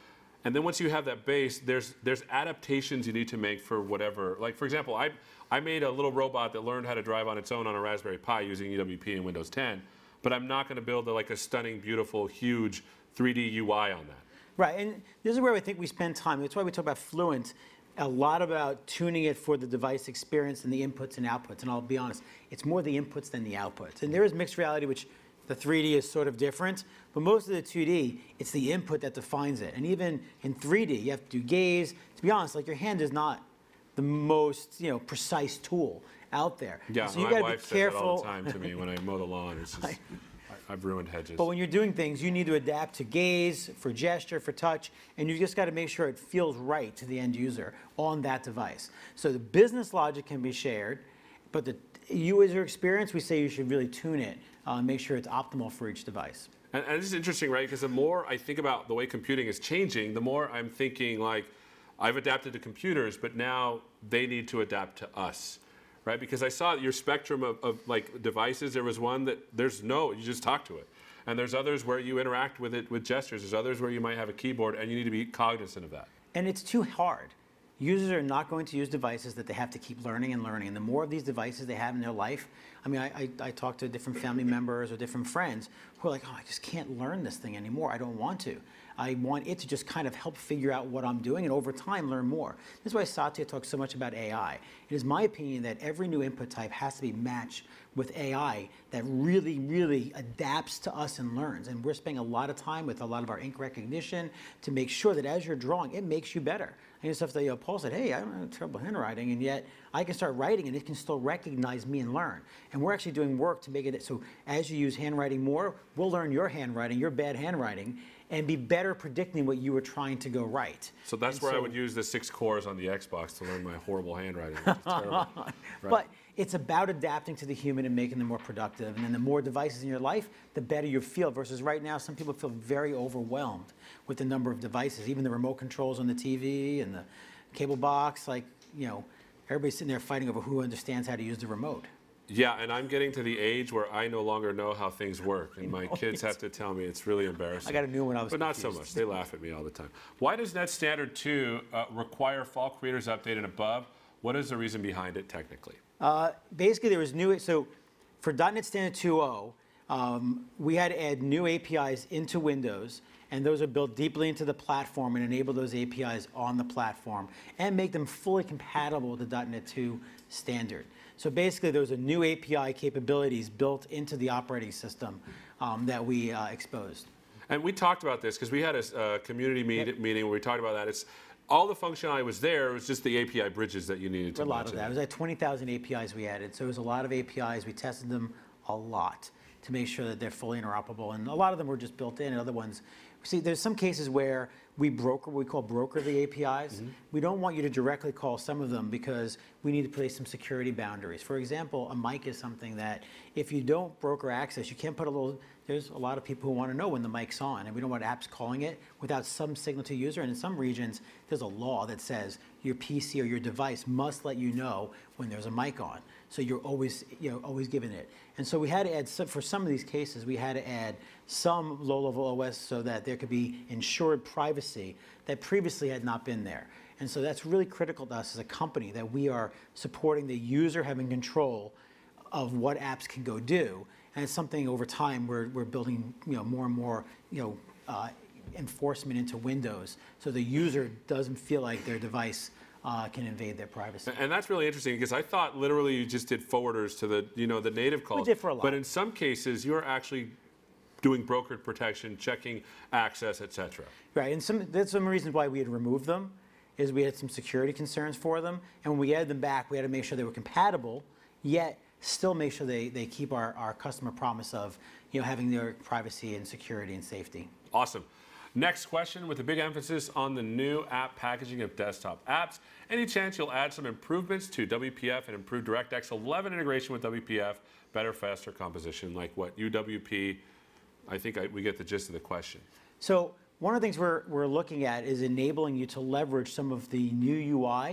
And then once you have that base, there's there's adaptations you need to make for whatever. Like, for example, I I made a little robot that learned how to drive on its own on a Raspberry Pi using U W P and Windows ten, but I'm not going to build a, like a stunning, beautiful, huge three D U I on that. Right, and this is where I think we spend time. That's why we talk about Fluent a lot, about tuning it for the device experience and the inputs and outputs. And I'll be honest, it's more the inputs than the outputs. And there is mixed reality, which the three D is sort of different, but most of the two D, it's the input that defines it. And even in three D, you have to do gaze. To be honest, like your hand is not the most, you know, precise tool out there. Yeah, so you my got to wife be careful. says that all the time to me when I mow the lawn. It's just, I, I've ruined hedges. But when you're doing things, you need to adapt to gaze, for gesture, for touch, and you just got to make sure it feels right to the end user on that device. So the business logic can be shared, but the user experience, we say you should really tune it uh, and make sure it's optimal for each device. And, and this is interesting, right? Because the more I think about the way computing is changing, the more I'm thinking like, I've adapted to computers, but now they need to adapt to us, right? Because I saw your spectrum of, of like devices. There was one that there's no, you just talk to it. And there's others where you interact with it with gestures. There's others where you might have a keyboard, and you need to be cognizant of that. And it's too hard. Users are not going to use devices that they have to keep learning and learning. And the more of these devices they have in their life, I mean, I, I, I talk to different family members or different friends who are like, oh, I just can't learn this thing anymore. I don't want to. I want it to just kind of help figure out what I'm doing and over time learn more. This is why Satya talks so much about A I. It is my opinion that every new input type has to be matched with A I that really, really adapts to us and learns. And we're spending a lot of time with a lot of our ink recognition to make sure that as you're drawing, it makes you better. And stuff that, you know, Paul said, hey, I don't have terrible handwriting, and yet I can start writing and it can still recognize me and learn. And we're actually doing work to make it so as you use handwriting more, we'll learn your handwriting, your bad handwriting, and be better predicting what you were trying to go right. So that's and where so, I would use the six cores on the Xbox to learn my horrible handwriting, which is terrible. Right. But it's about adapting to the human and making them more productive. And then the more devices in your life, the better you feel. Versus right now, some people feel very overwhelmed with the number of devices, even the remote controls on the T V and the cable box. Like, you know, everybody's sitting there fighting over who understands how to use the remote. Yeah, and I'm getting to the age where I no longer know how things work, and my kids have to tell me. It's really embarrassing. I got a new one. I was But not confused. so much. They laugh at me all the time. Why does Net Standard two uh, require Fall Creators Update and above? What is the reason behind it technically? Uh, basically, there was new, so for .NET Standard two point oh, um, we had to add new A P Is into Windows, and those are built deeply into the platform and enable those A P Is on the platform and make them fully compatible with the .NET two standard. So basically, those are new A P I capabilities built into the operating system um, that we uh, exposed. And we talked about this because we had a uh, community meet, yep. meeting where we talked about that. It's all the functionality was there. It was just the A P I bridges that you needed to. A lot of that. It was like twenty thousand A P Is we added. So it was a lot of A P Is. We tested them a lot to make sure that they're fully interoperable. And a lot of them were just built in, and other ones. See, there's some cases where we broker, we call broker the A P Is. Mm-hmm. We don't want you to directly call some of them because we need to place some security boundaries. For example, a mic is something that if you don't broker access, you can't put a little, there's a lot of people who want to know when the mic's on, and we don't want apps calling it without some signal to user. And in some regions, there's a law that says your P C or your device must let you know when there's a mic on. So you're always, you know, always given it. And so we had to add, some, for some of these cases, we had to add some low-level O S so that there could be ensured privacy that previously had not been there. And so that's really critical to us as a company, that we are supporting the user having control of what apps can go do. And it's something over time we're, we're building, you know, more and more, you know, uh, enforcement into Windows so the user doesn't feel like their device Uh, can invade their privacy. And that's really interesting because I thought literally you just did forwarders to the, you know, the native calls. We did for a lot. But in some cases, you're actually doing brokered protection, checking access, et cetera. Right, and some, that's some reasons why we had removed them, is we had some security concerns for them, and when we added them back, we had to make sure they were compatible, yet still make sure they, they keep our, our customer promise of, you know, having their privacy and security and safety. Awesome. Next question, with a big emphasis on the new app packaging of desktop apps. Any chance you'll add some improvements to W P F and improve DirectX eleven integration with W P F, better, faster composition, like what, U W P? I think I, we get the gist of the question. So one of the things we're, we're looking at is enabling you to leverage some of the new U I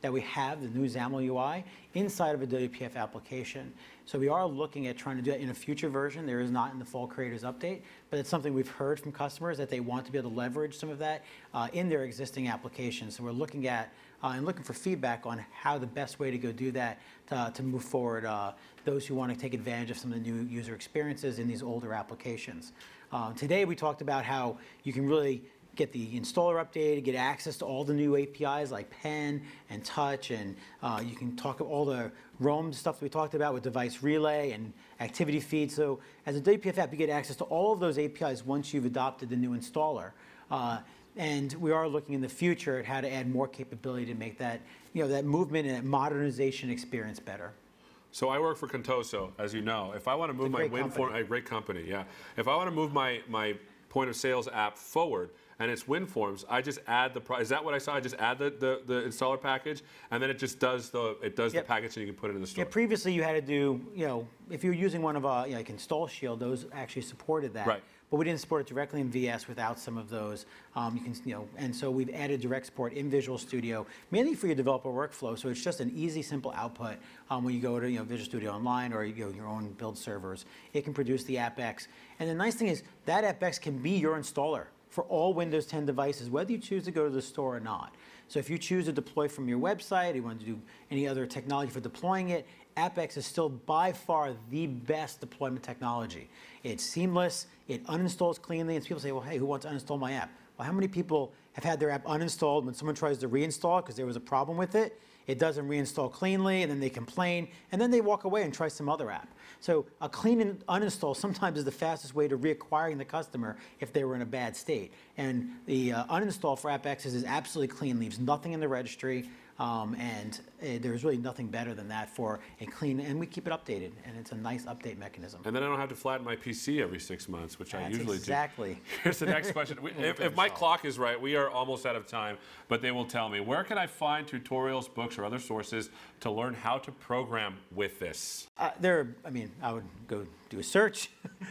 that we have, the new XAML U I, inside of a W P F application. So we are looking at trying to do that in a future version. There is not in the Fall Creators Update, but it's something we've heard from customers that they want to be able to leverage some of that uh, in their existing applications. So we're looking at uh, and looking for feedback on how the best way to go do that to, to move forward uh, those who want to take advantage of some of the new user experiences in these older applications. Uh, today we talked about how you can really get the installer updated, get access to all the new A P Is like Pen and Touch, and uh, you can talk about all the Roam stuff we talked about with Device Relay and Activity Feed. So as a W P F app, you get access to all of those A P Is once you've adopted the new installer. Uh, and we are looking in the future at how to add more capability to make that, you know, that movement and that modernization experience better. So I work for Contoso, as you know. If I want to move my WinForm, a great company, yeah. If I want to move my my point of sales app forward, and it's WinForms, I just add the, pro is that what I saw? I just add the, the, the installer package, and then it just does the, it does yep. the package and you can put it in the store. Yeah, previously you had to do, you know, if you were using one of our, you know, like Install Shield, those actually supported that. Right. But we didn't support it directly in V S without some of those. Um, you can, you know, and so we've added direct support in Visual Studio, mainly for your developer workflow. So it's just an easy, simple output um, when you go to, you know, Visual Studio Online or you go your own build servers. It can produce the AppX, and the nice thing is that AppX can be your installer for all Windows ten devices, whether you choose to go to the store or not. So if you choose to deploy from your website, you want to do any other technology for deploying it, AppX is still by far the best deployment technology. It's seamless, it uninstalls cleanly, and people say, well, hey, who wants to uninstall my app? Well, how many people have had their app uninstalled when someone tries to reinstall it because there was a problem with it? It doesn't reinstall cleanly, and then they complain, and then they walk away and try some other app. So a clean uninstall sometimes is the fastest way to reacquiring the customer if they were in a bad state. And the uh, uninstall for AppX is absolutely clean, leaves nothing in the registry, um, and uh, there's really nothing better than that for a clean, and we keep it updated, and it's a nice update mechanism. And then I don't have to flatten my P C every six months, which That's I usually exactly. do. Exactly. Here's the next question. We, if, if my clock is right, we are almost out of time, but they will tell me, where can I find tutorials, books, or other sources to learn how to program with this? Uh, there, I mean, I would go do a search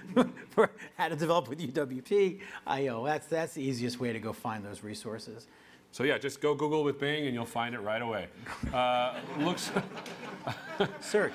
for how to develop with U W P. I know that's that's the easiest way to go find those resources. So yeah, just go Google with Bing and you'll find it right away. Uh, looks. Search.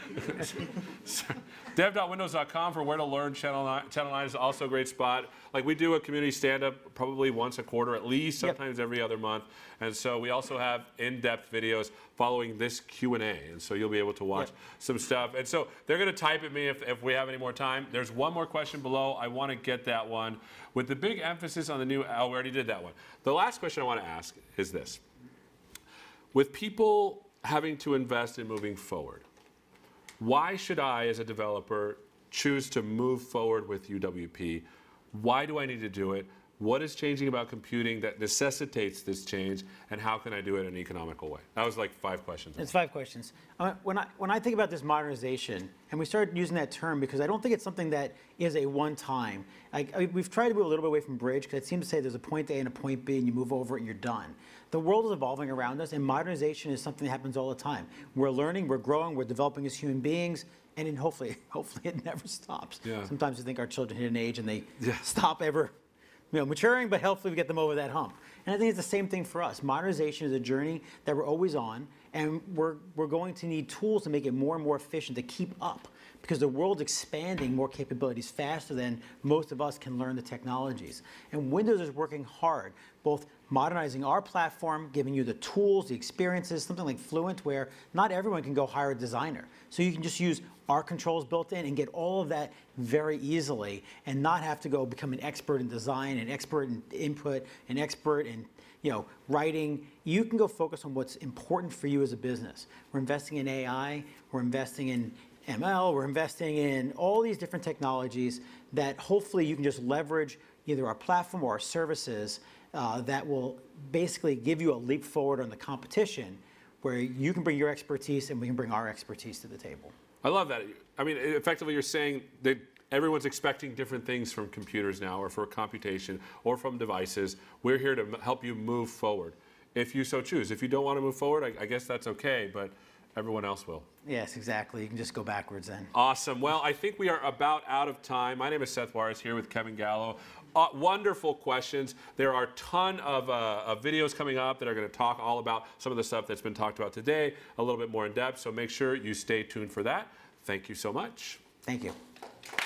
dev dot windows dot com for where to learn. Channel nine, Channel nine is also a great spot. Like we do a community stand-up probably once a quarter at least, sometimes yep. every other month. And so we also have in-depth videos following this Q and A. And so you'll be able to watch yep. some stuff. And so they're going to type at me if, if we have any more time. There's one more question below. I want to get that one. With the big emphasis on the new, oh, we already did that one. The last question I want to ask is this. With people having to invest in moving forward, why should I, as a developer, choose to move forward with U W P? Why do I need to do it? What is changing about computing that necessitates this change, and how can I do it in an economical way? That was like five questions. It's five questions. Uh, when I when I think about this modernization, and we started using that term because I don't think it's something that is a one-time. I, I, we've tried to move a little bit away from bridge because it seems to say there's a point A and a point B, and you move over it and you're done. The world is evolving around us, and modernization is something that happens all the time. We're learning, we're growing, we're developing as human beings, and then hopefully, hopefully it never stops. Yeah. Sometimes we think our children hit an age and they yeah. stop ever. You know, maturing, but hopefully we get them over that hump. And I think it's the same thing for us. Modernization is a journey that we're always on, and we're, we're going to need tools to make it more and more efficient to keep up, because the world's expanding more capabilities faster than most of us can learn the technologies. And Windows is working hard, both modernizing our platform, giving you the tools, the experiences, something like Fluent, where not everyone can go hire a designer. So you can just use our controls built in and get all of that very easily and not have to go become an expert in design, an expert in input, an expert in you know, writing. You can go focus on what's important for you as a business. We're investing in A I, we're investing in M L, we're investing in all these different technologies that hopefully you can just leverage either our platform or our services uh, that will basically give you a leap forward on the competition, where you can bring your expertise and we can bring our expertise to the table. I love that. I mean, effectively you're saying that everyone's expecting different things from computers now, or for computation, or from devices. We're here to help you move forward, if you so choose. If you don't want to move forward, I, I guess that's okay, but everyone else will. Yes, exactly. You can just go backwards then. Awesome. Well, I think we are about out of time. My name is Seth Juarez here with Kevin Gallo. Uh, wonderful questions. There are a ton of, uh, of videos coming up that are going to talk all about some of the stuff that's been talked about today, a little bit more in depth. So make sure you stay tuned for that. Thank you so much. Thank you.